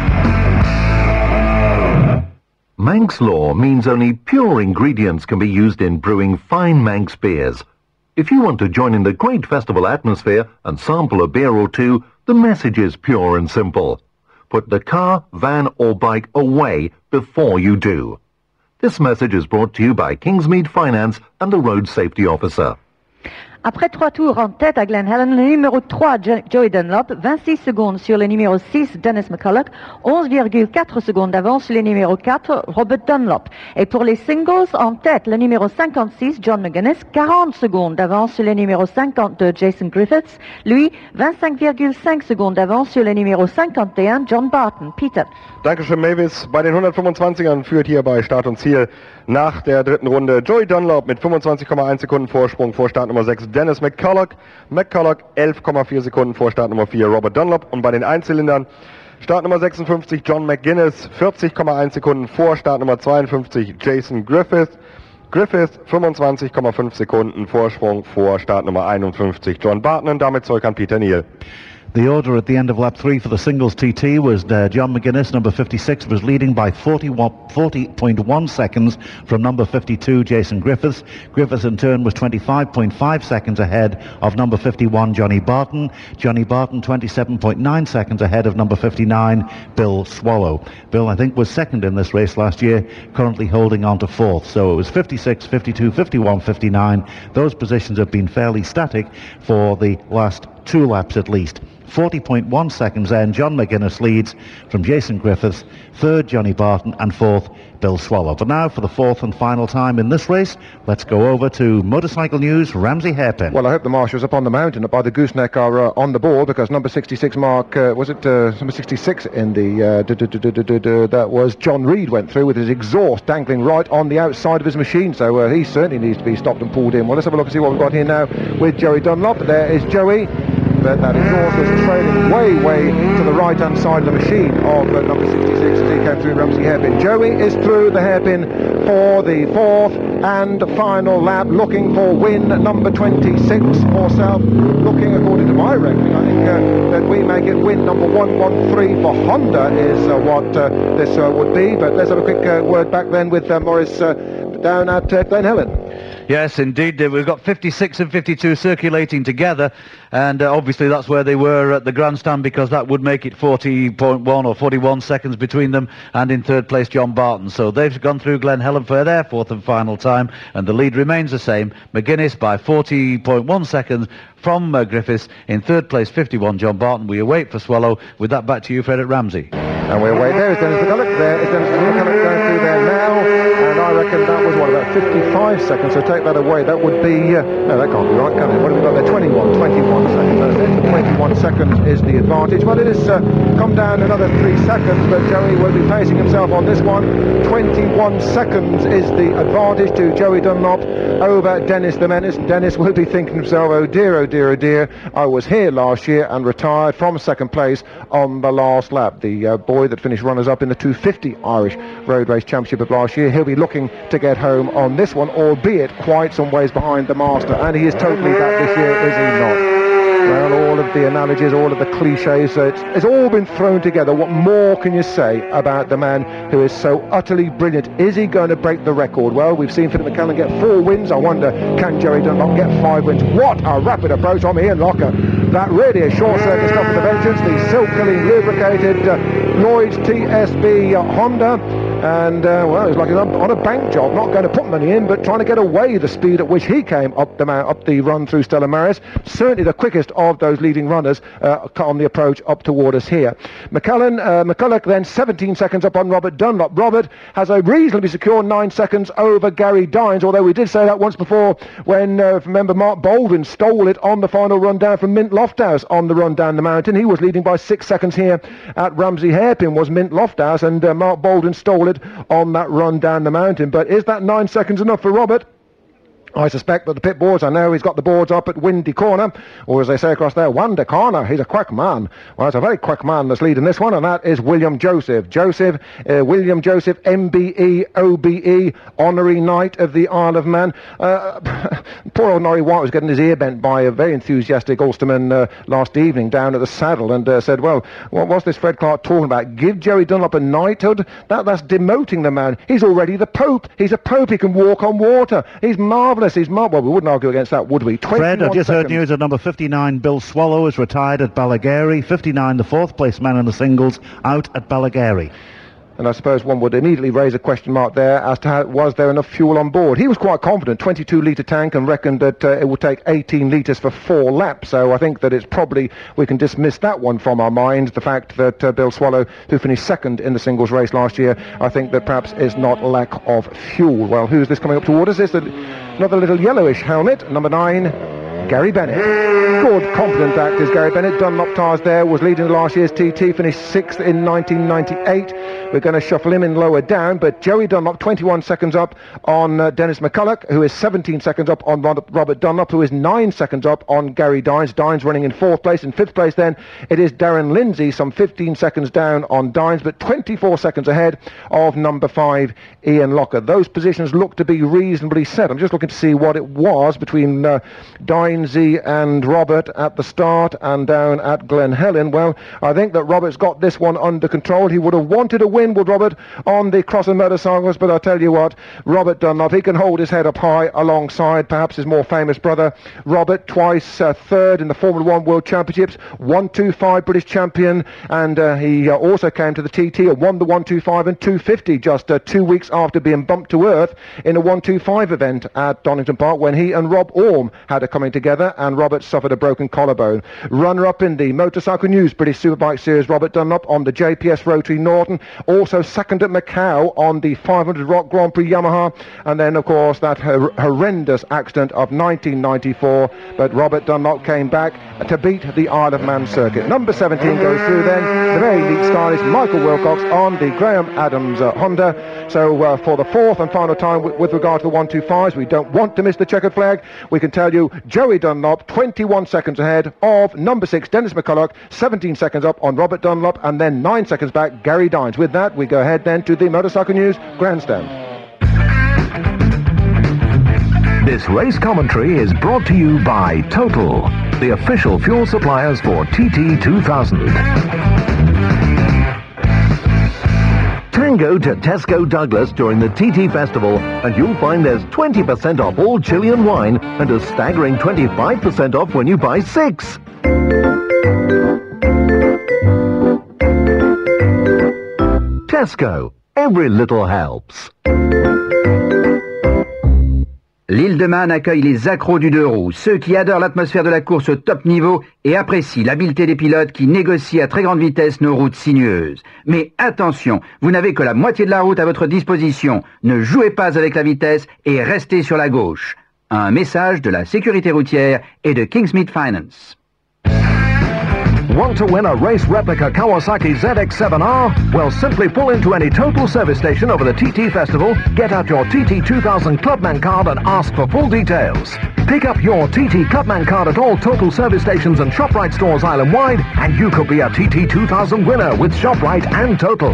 Manx law means only pure ingredients can be used in brewing fine Manx beers. If you want to join in the great festival atmosphere and sample a beer or two, the message is pure and simple. Put the car, van or bike away before you do. This message is brought to you by Kingsmead Finance and the Road Safety Officer. Après trois tours en tête à Glen Helen, le numéro trois, Joey Dunlop, vingt-six secondes sur le numéro six, Dennis McCulloch, onze virgule quatre secondes d'avance sur le numéro quatre, Robert Dunlop. Et pour les singles, en tête, le numéro cinquante-six, John McGuinness, quarante secondes d'avance sur le numéro cinquante-deux, Jason Griffiths. Lui, vingt-cinq virgule cinq secondes d'avance sur le numéro cinquante et un, John Barton. Peter. Dankeschön, Mavis. Bei den hundertfünfundzwanzigern führt hier bei Start und Ziel nach der dritten Runde Joey Dunlop mit fünfundzwanzig Komma eins Sekunden Vorsprung vor Startnummer sechs Dennis McCulloch. McCulloch elf Komma vier Sekunden vor Startnummer vier Robert Dunlop. Und bei den Einzylindern Startnummer sechsundfünfzig John McGuinness, vierzig Komma eins Sekunden vor Startnummer zweiundfünfzig Jason Griffith. Griffith fünfundzwanzig Komma fünf Sekunden Vorsprung vor Startnummer einundfünfzig John Barton. Und damit zurück an Peter Neal. The order at the end of lap three for the singles T T was uh, John McGuinness, number fifty-six, was leading by forty point one seconds from number fifty-two, Jason Griffiths. Griffiths in turn was twenty-five point five seconds ahead of number fifty-one, Johnny Barton. Johnny Barton twenty-seven point nine seconds ahead of number fifty-nine, Bill Swallow. Bill, I think, was second in this race last year, currently holding on to fourth. So it was fifty-six, fifty-two, fifty-one, fifty-nine. Those positions have been fairly static for the last two laps at least. forty point one seconds then, John McGuinness leads from Jason Griffiths, third Johnny Barton and fourth Bill Swallow. But now for the fourth and final time in this race, let's go over to Motorcycle News, Ramsey Hairpin. Well, I hope the marshals up on the mountain by the gooseneck are uh, on the board, because number sixty-six, Mark, uh, was it uh, number sixty-six in the, uh, du- du- du- du- du- du- that was John Reed, went through with his exhaust dangling right on the outside of his machine, so uh, he certainly needs to be stopped and pulled in. Well, let's have a look and see what we've got here now with Joey Dunlop. There is Joey. But that exhaust was trailing way, way to the right-hand side of the machine of uh, number sixty-six as he came through Ramsey Hairpin. Joey is through the hairpin for the fourth and final lap, looking for win number twenty-six for South. Looking, according to my reckoning, I think uh, that we make it win number one one three for Honda is uh, what uh, this uh, would be. But let's have a quick uh, word back then with uh, Morris uh, down at uh, Glen Helen. Yes, indeed. Uh, we've got fifty-six and fifty-two circulating together, and uh, obviously that's where they were at the grandstand, because that would make it forty point one or forty-one seconds between them, and in third place John Barton. So they've gone through Glen Helen for their fourth and final time, and the lead remains the same. McGuinness by forty point one seconds from uh, Griffiths. In third place, fifty-one John Barton. We await for Swallow. With that, back to you, Frederick Ramsey. And we await. There is Dennis McCulloch. There is Dennis McCulloch going through there now. And I reckon that was, what, about fifty-five seconds. So take that away. That would be... Uh, no, that can't be right, can it? What have we got there? twenty-one. twenty-one seconds. That's it. twenty-one seconds is the advantage. Well, it has uh, come down another three seconds, but Joey will be placing himself on this one. twenty-one seconds is the advantage to Joey Dunlop over Dennis the Menace. Dennis will be thinking to himself, oh dear, oh dear, oh dear. I was here last year and retired from second place on the last lap. The uh, boy that finished runners-up in the two fifty Irish Road Race Championship of last year. He'll be looking to get home on this one, albeit quite some ways behind the master. And he is totally that this year, is he not? Well, all of the analogies, all of the cliches, uh, it's, it's all been thrown together. What more can you say about the man who is so utterly brilliant? Is he going to break the record? Well, we've seen Philip McCallan get four wins. I wonder, can Joey Dunlop get five wins? What a rapid approach from Ian Locker. That really is short circuit stuff with a vengeance. The silk-killing, lubricated uh, Lloyd's T S B uh, Honda. And, uh, well, it's like he's on a bank job, not going to put money in, but trying to get away the speed at which he came up the mount, up the run through Stella Maris. Certainly the quickest of those leading runners uh, on the approach up toward us here. McCullen, uh, McCulloch then seventeen seconds up on Robert Dunlop. Robert has a reasonably secure nine seconds over Gary Dines, although we did say that once before when, uh, remember, Mark Baldwin stole it on the final run down from Mint Lofthouse on the run down the mountain. He was leading by six seconds here at Ramsey Hairpin, was Mint Lofthouse, and uh, Mark Baldwin stole it on that run down the mountain. But is that nine seconds enough for Robert? I suspect that the pit boards, I know he's got the boards up at Windy Corner, or as they say across there, Wanda Corner. He's a quick man. Well, it's a very quick man that's leading this one, and that is William Joseph. Joseph, uh, William Joseph, M B E, O B E, Honorary Knight of the Isle of Man. Uh, poor old Norrie White was getting his ear bent by a very enthusiastic Ulsterman uh, last evening down at the saddle, and uh, said, well, what was this Fred Clark talking about? Give Joey Dunlop a knighthood? That, that's demoting the man. He's already the Pope. He's a Pope. He can walk on water. He's marvellous. He's mar- well, we wouldn't argue against that, would we? Fred, I've just seconds. heard news that number fifty-nine, Bill Swallow, is retired at Ballagary. fifty-nine, the fourth place man in the singles, out at Ballagary. And I suppose one would immediately raise a question mark there as to how, was there enough fuel on board. He was quite confident, twenty-two litre tank, and reckoned that uh, it would take eighteen litres for four laps. So I think that it's probably, we can dismiss that one from our minds. The fact that uh, Bill Swallow, who finished second in the singles race last year, I think that perhaps is not lack of fuel. Well, who's this coming up toward us? Is another little yellowish helmet, number nine, Gary Bennett. Good, confident act is Gary Bennett. Dunlop Tires there, was leading last year's T T, finished sixth in nineteen ninety-eight. We're going to shuffle him in lower down, but Joey Dunlop, twenty-one seconds up on uh, Dennis McCulloch, who is seventeen seconds up on Robert Dunlop, who is nine seconds up on Gary Dines. Dines running in fourth place. In fifth place then, it is Darren Lindsay, some fifteen seconds down on Dines, but twenty-four seconds ahead of number five, Ian Locker. Those positions look to be reasonably set. I'm just looking to see what it was between uh, Dinesy and Robert at the start and down at Glen Helen. Well, I think that Robert's got this one under control. He would have wanted a win, would Robert, on the Cross and Motorcycles, but I tell you what, Robert Dunlop, he can hold his head up high alongside perhaps his more famous brother Robert, twice uh, third in the Formula One World Championships, one two five British champion, and uh, he uh, also came to the T T and won the one two five and two fifty just uh, two weeks after being bumped to earth in a one two five event at Donington Park when he and Rob Orme had a coming together, and Robert suffered a broken collarbone. Runner-up in the Motorcycle News British Superbike Series, Robert Dunlop on the J P S Rotary Norton, also second at Macau on the five hundred Rock Grand Prix Yamaha, and then of course that hor- horrendous accident of nineteen ninety-four, but Robert Dunlop came back to beat the Isle of Man circuit. Number seventeen goes through then, the very neat stylist Michael Wilcox on the Graham Adams uh, Honda. So uh, for the fourth and final time with, with regard to the one two fives, we don't want to miss the checkered flag. We can tell you Joey Dunlop twenty-one seconds ahead of number six Dennis McCulloch, seventeen seconds up on Robert Dunlop, and then nine seconds back Gary Dines. With that, we go ahead then to the Motorcycle News Grandstand. This race commentary is brought to you by Total, the official fuel suppliers for T T two thousand. Then go to Tesco Douglas during the T T Festival and you'll find there's twenty percent off all Chilean wine and a staggering twenty-five percent off when you buy six. Tesco. Every little helps. L'île de Man accueille les accros du deux roues, ceux qui adorent l'atmosphère de la course au top niveau et apprécient l'habileté des pilotes qui négocient à très grande vitesse nos routes sinueuses. Mais attention, vous n'avez que la moitié de la route à votre disposition. Ne jouez pas avec la vitesse et restez sur la gauche. Un message de la sécurité routière et de Kingsmead Finance. Want to win a race replica Kawasaki Z X seven R? Well, simply pull into any Total service station over the T T Festival, get out your T T two thousand Clubman card and ask for full details. Pick up your T T Clubman card at all Total service stations and ShopRite stores island-wide, and you could be a T T two thousand winner with ShopRite and Total.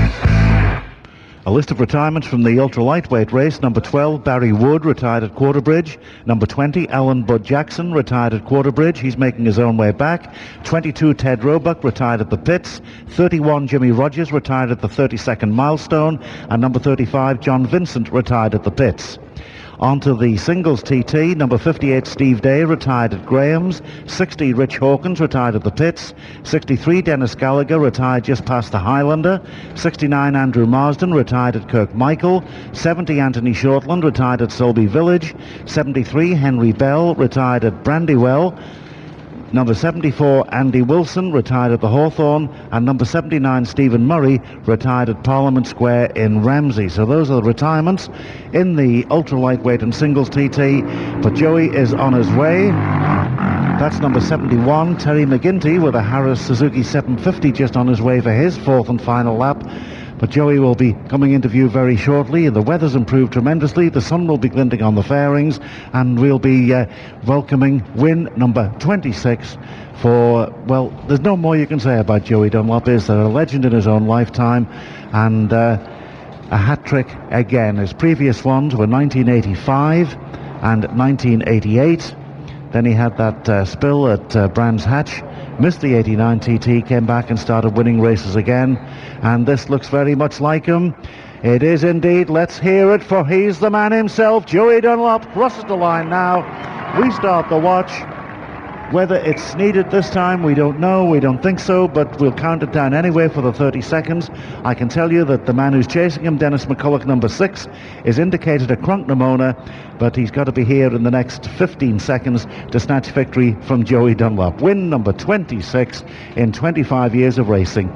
A list of retirements from the ultra-lightweight race. Number twelve, Barry Wood, retired at Quarterbridge. Number twenty, Alan Bud Jackson, retired at Quarterbridge. He's making his own way back. twenty-two, Ted Roebuck, retired at the pits. thirty-one, Jimmy Rogers, retired at the thirty-second milestone. And number thirty-five, John Vincent, retired at the pits. On to the singles T T. Number fifty-eight, Steve Day, retired at Graham's. sixty, Rich Hawkins, retired at the pits. sixty-three, Dennis Gallagher, retired just past the Highlander. sixty-nine, Andrew Marsden, retired at Kirkmichael. seventy, Anthony Shortland, retired at Selby Village. seventy-three, Henry Bell, retired at Brandywell. Number seventy-four, Andy Wilson, retired at the Hawthorne, and number seventy-nine, Stephen Murray, retired at Parliament Square in Ramsey. So those are the retirements in the ultra-lightweight and singles T T, but Joey is on his way. That's number seventy-one, Terry McGinty, with a Harris Suzuki seven fifty just on his way for his fourth and final lap. But Joey will be coming into view very shortly. The weather's improved tremendously. The sun will be glinting on the fairings, and we'll be uh, welcoming win number twenty-six for, well, there's no more you can say about Joey Dunlop. Is there? A legend in his own lifetime, and uh, a hat-trick again. His previous ones were nineteen eighty-five and nineteen eighty-eight. Then he had that uh, spill at uh, Brands Hatch, missed the eighty-nine T T, came back and started winning races again, and this looks very much like him. It is indeed. Let's hear it, for he's the man himself. Joey Dunlop crosses the line now. We start the watch. Whether it's needed this time, we don't know. We don't think so, but we'll count it down anyway for the thirty seconds. I can tell you that the man who's chasing him, Dennis McCulloch, number six, is indicated a crunk pneumonia, but he's got to be here in the next fifteen seconds to snatch victory from Joey Dunlop. Win number twenty-six in twenty-five years of racing.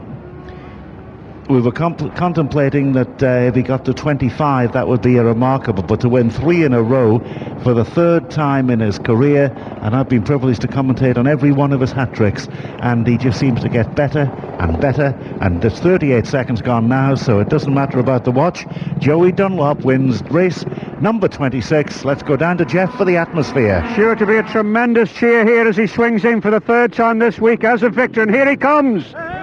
We were comp- contemplating that uh, if he got to twenty-five, that would be a remarkable, but to win three in a row for the third time in his career, and I've been privileged to commentate on every one of his hat tricks, and he just seems to get better and better, and there's thirty-eight seconds gone now, so it doesn't matter about the watch. Joey Dunlop wins race number twenty-six. Let's go down to Jeff for the atmosphere. Sure to be a tremendous cheer here as he swings in for the third time this week as a victor, and here he comes!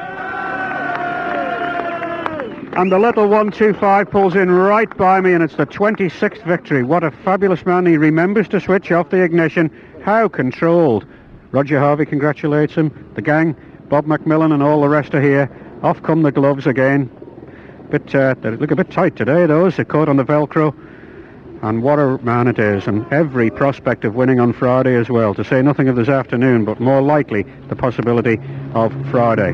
And the little one two five pulls in right by me, and it's the twenty-sixth victory. What a fabulous man. He remembers to switch off the ignition. How controlled. Roger Harvey congratulates him. The gang, Bob McMillan and all the rest are here. Off come the gloves again. Bit, uh, they look a bit tight today, those. They're caught on the Velcro. And what a man it is. And every prospect of winning on Friday as well. To say nothing of this afternoon, but more likely the possibility of Friday.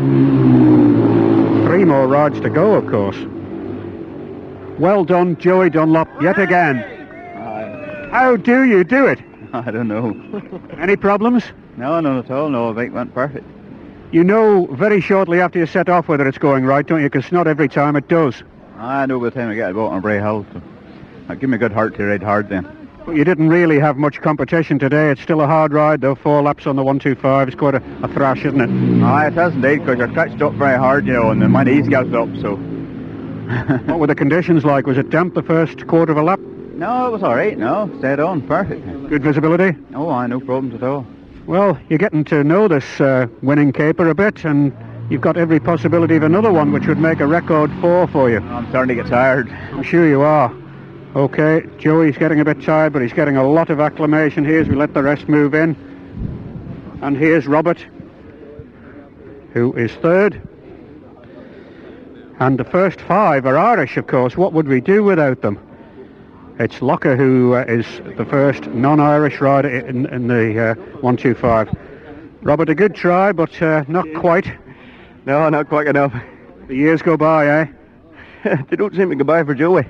Three more rides to go, of course. Well done, Joey Dunlop, yet again. Uh, How do you do it? I don't know. Any problems? No, none at all. No, the bike went perfect. You know very shortly after you set off whether it's going right, don't you? Because not every time it does. I know by the time I get about on Bray Hill. So that give me a good heart to ride hard then. But you didn't really have much competition today. It's still a hard ride, though. Four laps on the one two five. It's quite a, a thrash, isn't it? Aye, it has indeed, because you're stretched up very hard, you know, and then my knees got up, so... What were the conditions like? Was it damp the first quarter of a lap? No, it was all right, no. Stayed on, perfect. Good visibility? Oh, aye, no problems at all. Well, you're getting to know this uh, winning caper a bit, and you've got every possibility of another one, which would make a record four for you. I'm starting to get tired. I'm sure you are. Okay, Joey's getting a bit tired, but he's getting a lot of acclamation here as we let the rest move in. And here's Robert, who is third. And the first five are Irish, of course. What would we do without them? It's Locker who uh, is the first non-Irish rider in, in the uh, one two five. Robert, a good try, but uh, not quite. No, not quite enough. The years go by, eh? They don't seem to go by for Joey.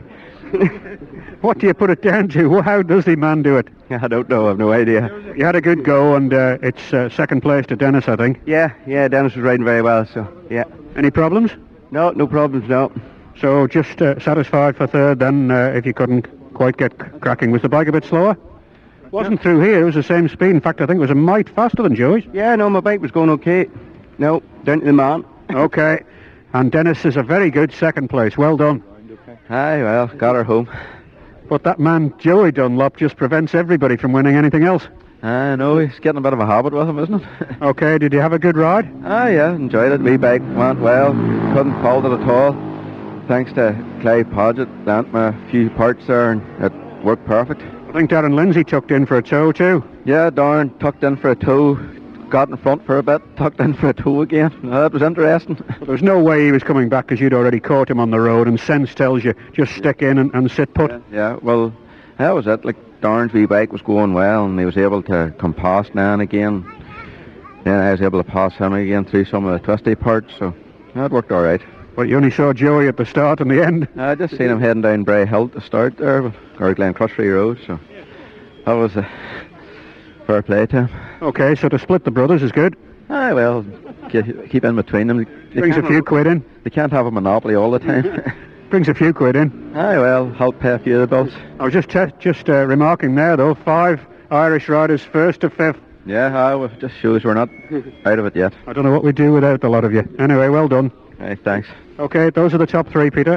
What do you put it down to? How does the man do it? I don't know, I've no idea. You had a good go, and uh, it's uh, second place to Dennis, I think. Yeah, yeah, Dennis was riding very well, so, yeah. Any problems? No, no problems, no. So just uh, satisfied for third then, uh, if you couldn't quite get c- cracking. Was the bike a bit slower? Wasn't through here, it was the same speed. In fact, I think it was a mite faster than Joey's. Yeah, no, my bike was going okay. No, down to the man. Okay. And Dennis is a very good second place. Well done. Aye, well, got her home. But that man, Joey Dunlop, just prevents everybody from winning anything else. I know, he's getting a bit of a habit with him, isn't it? Okay, did you have a good ride? Ah, yeah, enjoyed it. Wee bike went well. Couldn't fault it at all. Thanks to Clive Podgett, lent me a few parts there, and it worked perfect. I think Darren Lindsay tucked in for a tow too. Yeah, Darren tucked in for a tow. Got in front for a bit, tucked in for a tow again. Uh, that was interesting. But there's no way he was coming back because you'd already caught him on the road, and sense tells you just stick in and, and sit put. Yeah, yeah, well, that was it. Like, Darren's wee bike was going well, and he was able to come past now and again. Then I was able to pass him again through some of the twisty parts, so that worked all right. But you only saw Joey at the start and the end. I just seen him heading down Bray Hill to start there, or Glen Crutchley Road, so that was a fair play to him. Okay, so to split the brothers is good. Aye, well, keep, keep in between them. They Brings a few have, quid in. They can't have a monopoly all the time. Brings a few quid in. Aye, well, help pay a few of the bills. I was just te- just uh, remarking there, though, five Irish riders first to fifth. Yeah, aye, well, just shows we're not out of it yet. I don't know what we'd do without a lot of you. Anyway, well done. Aye, thanks. Okay, those are the top three, Peter.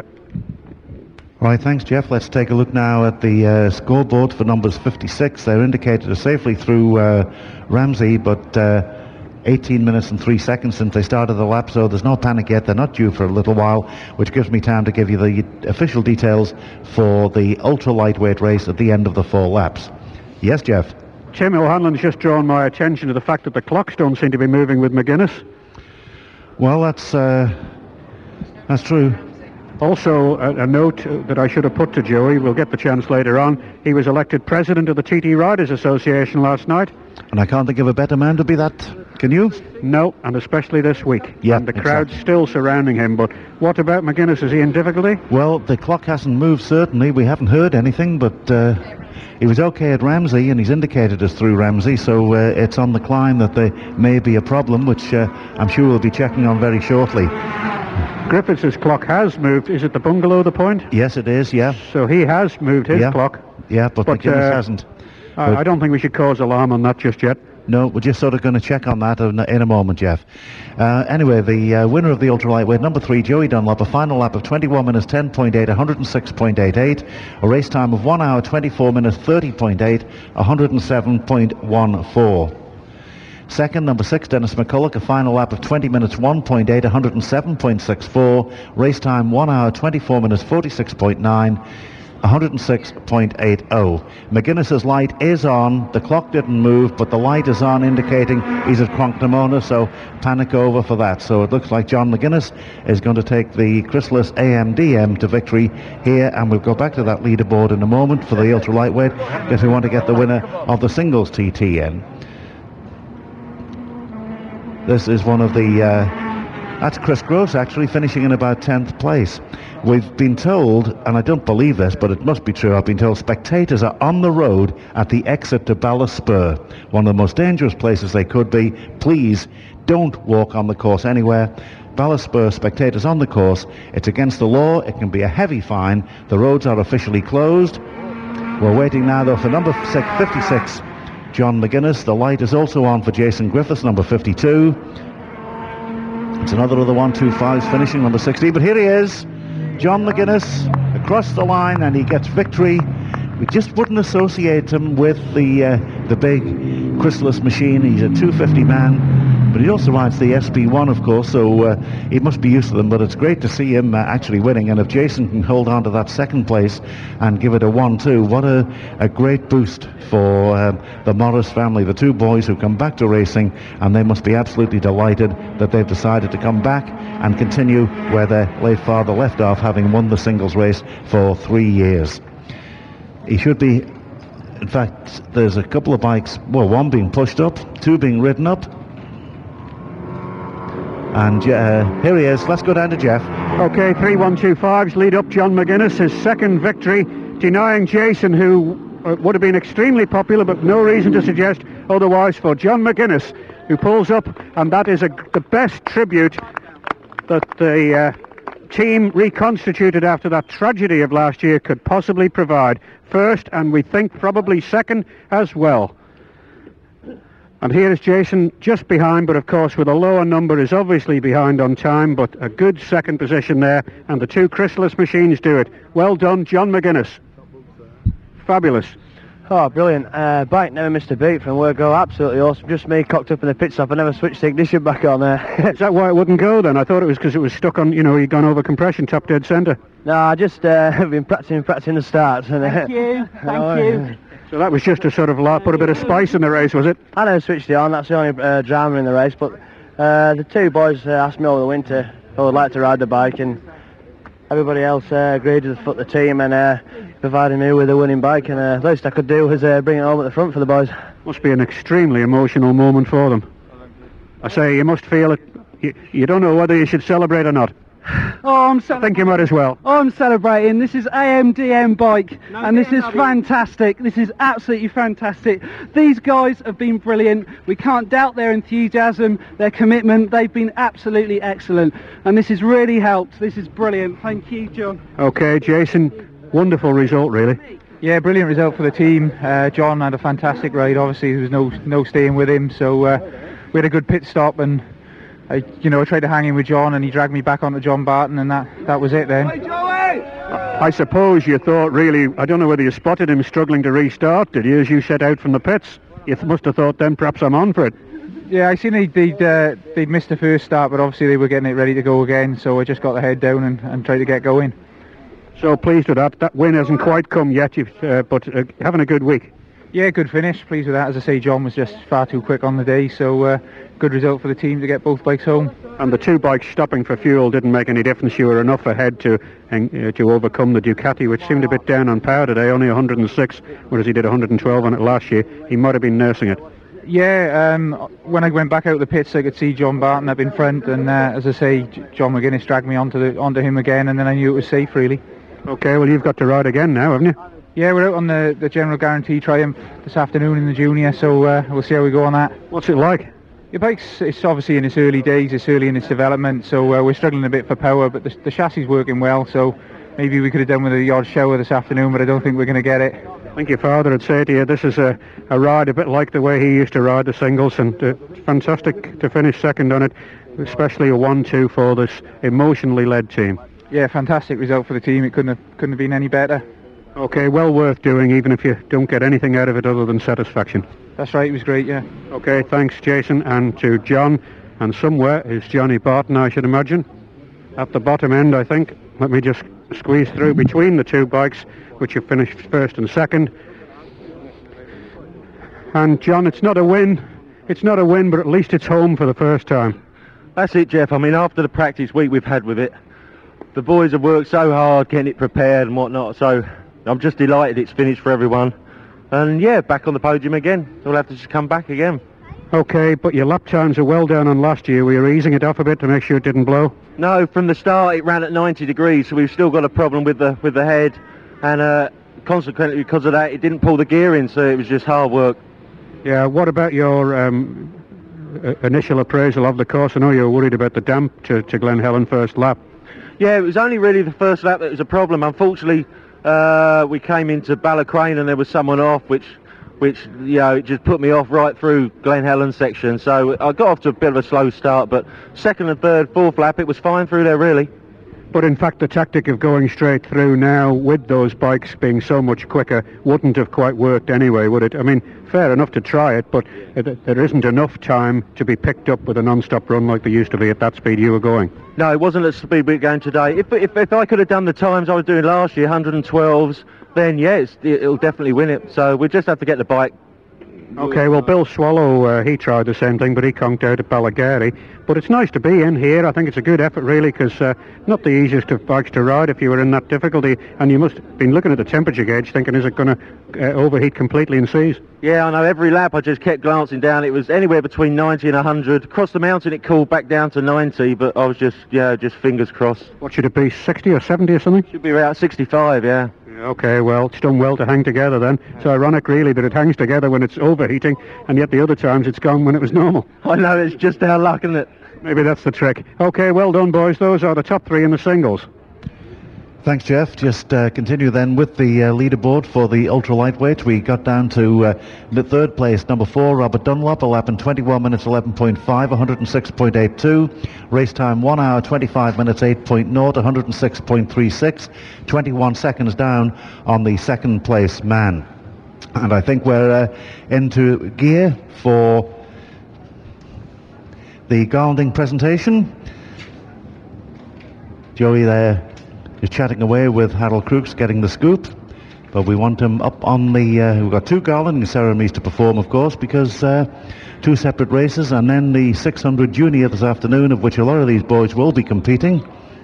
Right, thanks, Jeff. Let's take a look now at the uh, scoreboard for numbers fifty-six. They're indicated as safely through uh, Ramsey, but uh, eighteen minutes and three seconds since they started the lap, so there's no panic yet. They're not due for a little while, which gives me time to give you the official details for the ultra-lightweight race at the end of the four laps. Yes, Jeff? Tim O'Hanlon's just drawn my attention to the fact that the clocks don't seem to be moving with McGuinness. Well, that's, uh, that's true. Also, a, a note that I should have put to Joey, we'll get the chance later on, he was elected president of the T T Riders Association last night. And I can't think of a better man to be that, can you? No, and especially this week. Yeah, and the exactly. crowd's still surrounding him, but what about McGuinness? Is he in difficulty? Well, the clock hasn't moved, certainly. We haven't heard anything, but uh, he was okay at Ramsey, and he's indicated us through Ramsey, so uh, it's on the climb that there may be a problem, which uh, I'm sure we'll be checking on very shortly. Griffiths' clock has moved. Is it the bungalow, the point? Yes, it is, yeah. So he has moved his yeah. clock. Yeah, but, but McGuinness uh, hasn't. I, I don't think we should cause alarm on that just yet. No, we're just sort of going to check on that in, in a moment, Jeff. Uh, anyway, the uh, winner of the ultralight number three, Joey Dunlop, a final lap of twenty-one minutes ten point eight, one hundred six point eight eight, a race time of one hour twenty-four minutes thirty point eight, one hundred seven point one four. Second, number six, Dennis McCulloch, a final lap of twenty minutes one point eight, one hundred seven point six four, race time one hour twenty-four minutes forty-six point nine, one hundred six point eight oh. McGuinness's light is on. The clock didn't move, but the light is on, indicating he's at Cronknamona, so panic over for that. So it looks like John McGuinness is going to take the Chrysalis A M D M to victory here, and we'll go back to that leaderboard in a moment for the ultra lightweight, because we want to get the winner of the singles T T in. This is one of the, uh, that's Chris Gross actually finishing in about tenth place. We've been told, and I don't believe this, but it must be true, I've been told spectators are on the road at the exit to Ballyspur, one of the most dangerous places they could be. Please don't walk on the course anywhere. Ballyspur, spectators on the course. It's against the law. It can be a heavy fine. The roads are officially closed. We're waiting now, though, for number fifty-six, John McGuinness. The light is also on for Jason Griffiths, number fifty-two. It's another of the one two fives finishing, number sixty. But here he is, John McGuinness, across the line, and he gets victory. We just wouldn't associate him with the uh, the big Chrysalis machine. He's a two fifty man, but he also rides the S P one, of course, so uh, he must be used to them. But it's great to see him uh, actually winning, and if Jason can hold on to that second place and give it a one two, what a, a great boost for um, the Morris family, the two boys who come back to racing, and they must be absolutely delighted that they've decided to come back and continue where their late father left off, having won the singles race for three years. He should be, in fact, there's a couple of bikes, well, one being pushed up, two being ridden up. And uh, here he is. Let's go down to Jeff. Okay, three one two fives lead up John McGuinness, his second victory, denying Jason, who uh, would have been extremely popular, but no reason to suggest otherwise for John McGuinness, who pulls up, and that is a, the best tribute that the uh, team reconstituted after that tragedy of last year could possibly provide. First, and we think probably second as well. And here is Jason just behind, but of course with a lower number is obviously behind on time, but a good second position there, and the two Chrysalis machines do it. Well done, John McGuinness. Fabulous. Oh, brilliant. Uh, bike never missed a beat from word go. Absolutely awesome. Just me cocked up in the pit stop. I never switched the ignition back on there. Is that why it wouldn't go then? I thought it was because it was stuck on, you know, you'd gone over compression, top dead centre. No, I just uh, have been practicing, practicing the starts. And, uh, Thank you. Thank oh, you. So that was just to sort of like, put a bit of spice in the race, was it? I never switched it on. That's the only uh, drama in the race. But uh, the two boys uh, asked me over the winter if I would like to ride the bike, and everybody else uh, agreed to foot the team and uh, provided me with a winning bike, and uh, the least I could do was uh, bring it home at the front for the boys. Must be an extremely emotional moment for them. I say, you must feel it. You, you don't know whether you should celebrate or not. Oh, I'm I think you might as well. I'm celebrating. This is A M D M bike, no, and this is fantastic. This is absolutely fantastic. These guys have been brilliant. We can't doubt their enthusiasm, their commitment. They've been absolutely excellent, and this has really helped. This is brilliant. Thank you, John. Okay, Jason, wonderful result, really. Yeah, brilliant result for the team. Uh, John had a fantastic ride. Obviously, there was no no staying with him, so uh, we had a good pit stop, and I, you know, I tried to hang in with John, and he dragged me back onto John Barton, and that, that was it then. I suppose you thought, really, I don't know whether you spotted him struggling to restart, did you, as you set out from the pits? You th must have thought then, perhaps I'm on for it. Yeah, I seen they'd, they'd, uh, they'd missed the first start, but obviously they were getting it ready to go again, so I just got the head down and, and tried to get going. So pleased with that. That win hasn't quite come yet, you've, uh, but uh, having a good week. Yeah, good finish. Pleased with that. As I say, John was just far too quick on the day, so uh, good result for the team to get both bikes home. And the two bikes stopping for fuel didn't make any difference. You were enough ahead to uh, to overcome the Ducati, which seemed a bit down on power today, only one hundred and six, whereas he did one hundred and twelve on it last year. He might have been nursing it. Yeah, um, when I went back out of the pits, I could see John Barton up in front, and uh, as I say, John McGuinness dragged me onto the onto him again, and then I knew it was safe, really. Okay, well, you've got to ride again now, haven't you? Yeah, we're out on the, the General Guarantee Triumph this afternoon in the Junior, so uh, we'll see how we go on that. What's it like? The bike's it's obviously in its early days, it's early in its development, so uh, we're struggling a bit for power, but the, the chassis is working well, so maybe we could have done with a odd shower this afternoon, but I don't think we're going to get it. I think your father would say to you, this is a, a ride a bit like the way he used to ride the singles, and uh, fantastic to finish second on it, especially a one two for this emotionally led team. Yeah, fantastic result for the team. It couldn't have, couldn't have been any better. Okay, well worth doing, even if you don't get anything out of it other than satisfaction. That's right, it was great, yeah. Okay, thanks Jason, and to John, and somewhere is Johnny Barton, I should imagine. At the bottom end, I think. Let me just squeeze through between the two bikes, which have finished first and second. And John, it's not a win, it's not a win, but at least it's home for the first time. That's it, Jeff. I mean, after the practice week we've had with it, the boys have worked so hard getting it prepared and whatnot, so I'm just delighted it's finished for everyone. And yeah, back on the podium again. So we'll have to just come back again. Okay, but your lap times are well down on last year. Were you easing it off a bit to make sure it didn't blow? No, from the start it ran at ninety degrees, so we've still got a problem with the with the head, and uh, consequently because of that it didn't pull the gear in, so it was just hard work. Yeah, what about your um, initial appraisal of the course? I know you were worried about the damp to, to Glen Helen first lap. Yeah, it was only really the first lap that was a problem. Unfortunately, uh, we came into Ballacrane and there was someone off, which, which you know, it just put me off right through Glen Helen section. So I got off to a bit of a slow start, but second and third, fourth lap, it was fine through there, really. But in fact, the tactic of going straight through now with those bikes being so much quicker wouldn't have quite worked anyway, would it? I mean, fair enough to try it, but it, there isn't enough time to be picked up with a non-stop run like there used to be at that speed you were going. No, it wasn't at the speed we were going today. If, if, if I could have done the times I was doing last year, one twelves, then yes, it'll definitely win it. So we just have to get the bike. Okay, well, Bill Swallow, uh, he tried the same thing, but he conked out at Balagari. But it's nice to be in here. I think it's a good effort, really, because uh, not the easiest of bikes to ride if you were in that difficulty. And you must have been looking at the temperature gauge, thinking, is it going to uh, overheat completely and seize? Yeah, I know. Every lap I just kept glancing down. It was anywhere between ninety and one hundred. Across the mountain, it cooled back down to ninety, but I was just, yeah, just fingers crossed. What should it be, sixty or seventy or something? Should be around sixty-five, yeah. Okay, well, it's done well to hang together then. It's ironic, really, that it hangs together when it's overheating, and yet the other times it's gone when it was normal. I know, it's just our luck, isn't it? Maybe that's the trick. Okay, well done, boys. Those are the top three in the singles. Thanks, Jeff. Just uh, continue then with the uh, leaderboard for the ultra lightweight. We got down to uh, the third place, number four, Robert Dunlop, a lap in twenty-one minutes eleven point five, one oh six point eight two. Race time one hour twenty-five minutes eight point oh, one oh six point three six. twenty-one seconds down on the second place man. And I think we're uh, into gear for the Garlanding presentation. Joey there is chatting away with Harold Crooks, getting the scoop, but we want him up on the uh, we've got two Garlanding ceremonies to perform, of course, because uh, two separate races, and then the six hundred junior this afternoon, of which a lot of these boys will be competing.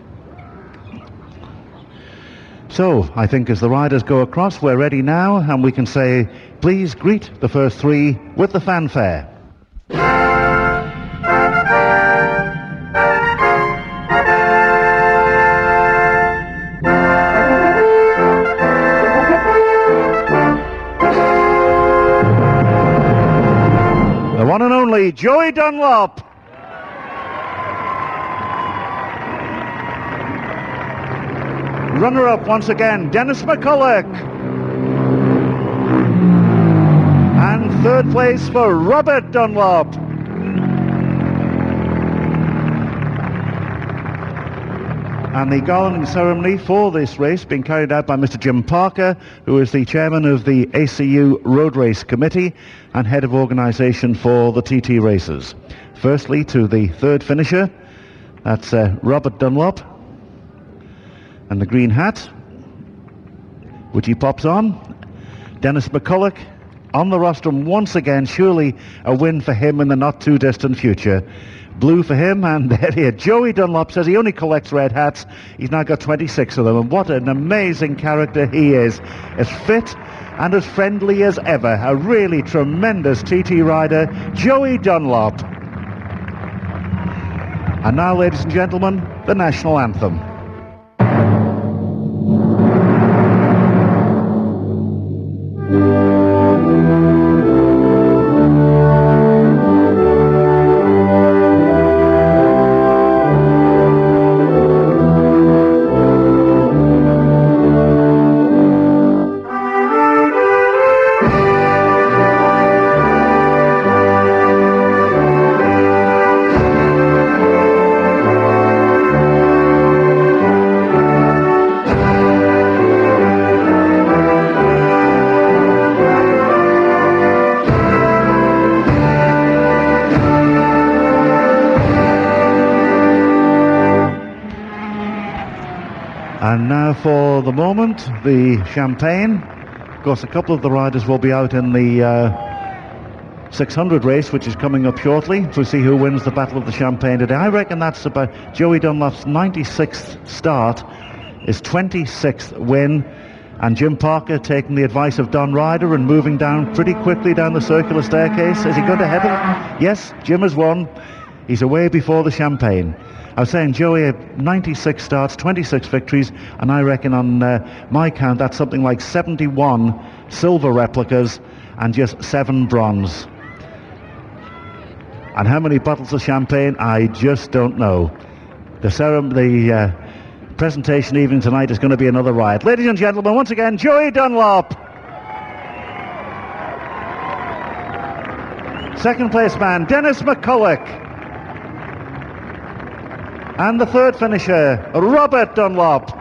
So I think as the riders go across, we're ready now, and we can say, please greet the first three with the fanfare. The one and only Joey Dunlop. Runner-up once again, Dennis McCulloch. And third place for Robert Dunlop. And the Garlanding ceremony for this race being carried out by Mister Jim Parker, who is the chairman of the A C U Road Race Committee and head of organisation for the T T races. Firstly, to the third finisher, that's uh, Robert Dunlop, and the green hat, which he pops on. Dennis McCulloch on the rostrum once again, surely a win for him in the not too distant future. Blue for him, and there here, Joey Dunlop says he only collects red hats. He's now got twenty-six of them, and what an amazing character he is. As fit and as friendly as ever. A really tremendous T T rider, Joey Dunlop. And now, ladies and gentlemen, the national anthem. And now for the moment, the champagne. Of course, a couple of the riders will be out in the uh, six hundred race, which is coming up shortly, to see who wins the Battle of the Champagne today. I reckon that's about Joey Dunlop's ninety-sixth start, his twenty-sixth win, and Jim Parker taking the advice of Don Ryder and moving down pretty quickly down the circular staircase. Is he going to heaven? Yes, Jim has won. He's away before the champagne. I was saying, Joey, ninety-six starts, twenty-six victories, and I reckon on uh, my count that's something like seventy-one silver replicas and just seven bronze. And how many bottles of champagne? I just don't know. The ceremony, the uh, presentation evening tonight is going to be another riot. Ladies and gentlemen, once again, Joey Dunlop. Second place man, Dennis McCulloch. And the third finisher, Robert Dunlop.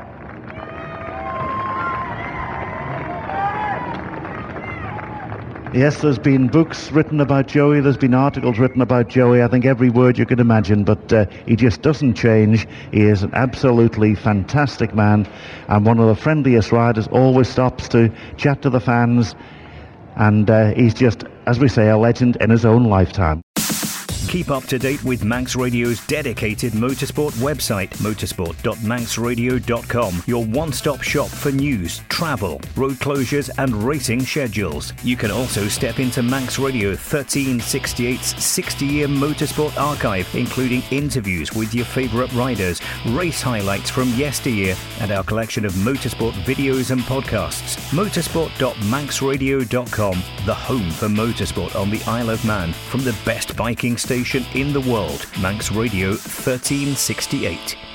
Yes, there's been books written about Joey, there's been articles written about Joey, I think every word you could imagine, but uh, he just doesn't change. He is an absolutely fantastic man, and one of the friendliest riders, always stops to chat to the fans, and uh, he's just, as we say, a legend in his own lifetime. Keep up to date with Manx Radio's dedicated motorsport website, motorsport dot manx radio dot com, your one-stop shop for news, travel, road closures and racing schedules. You can also step into Manx Radio thirteen sixty-eight's sixty-year motorsport archive, including interviews with your favourite riders, race highlights from yesteryear, and our collection of motorsport videos and podcasts. motorsport dot manx radio dot com, the home for motorsport on the Isle of Man, from the best biking station in the world, Manx Radio thirteen sixty-eight.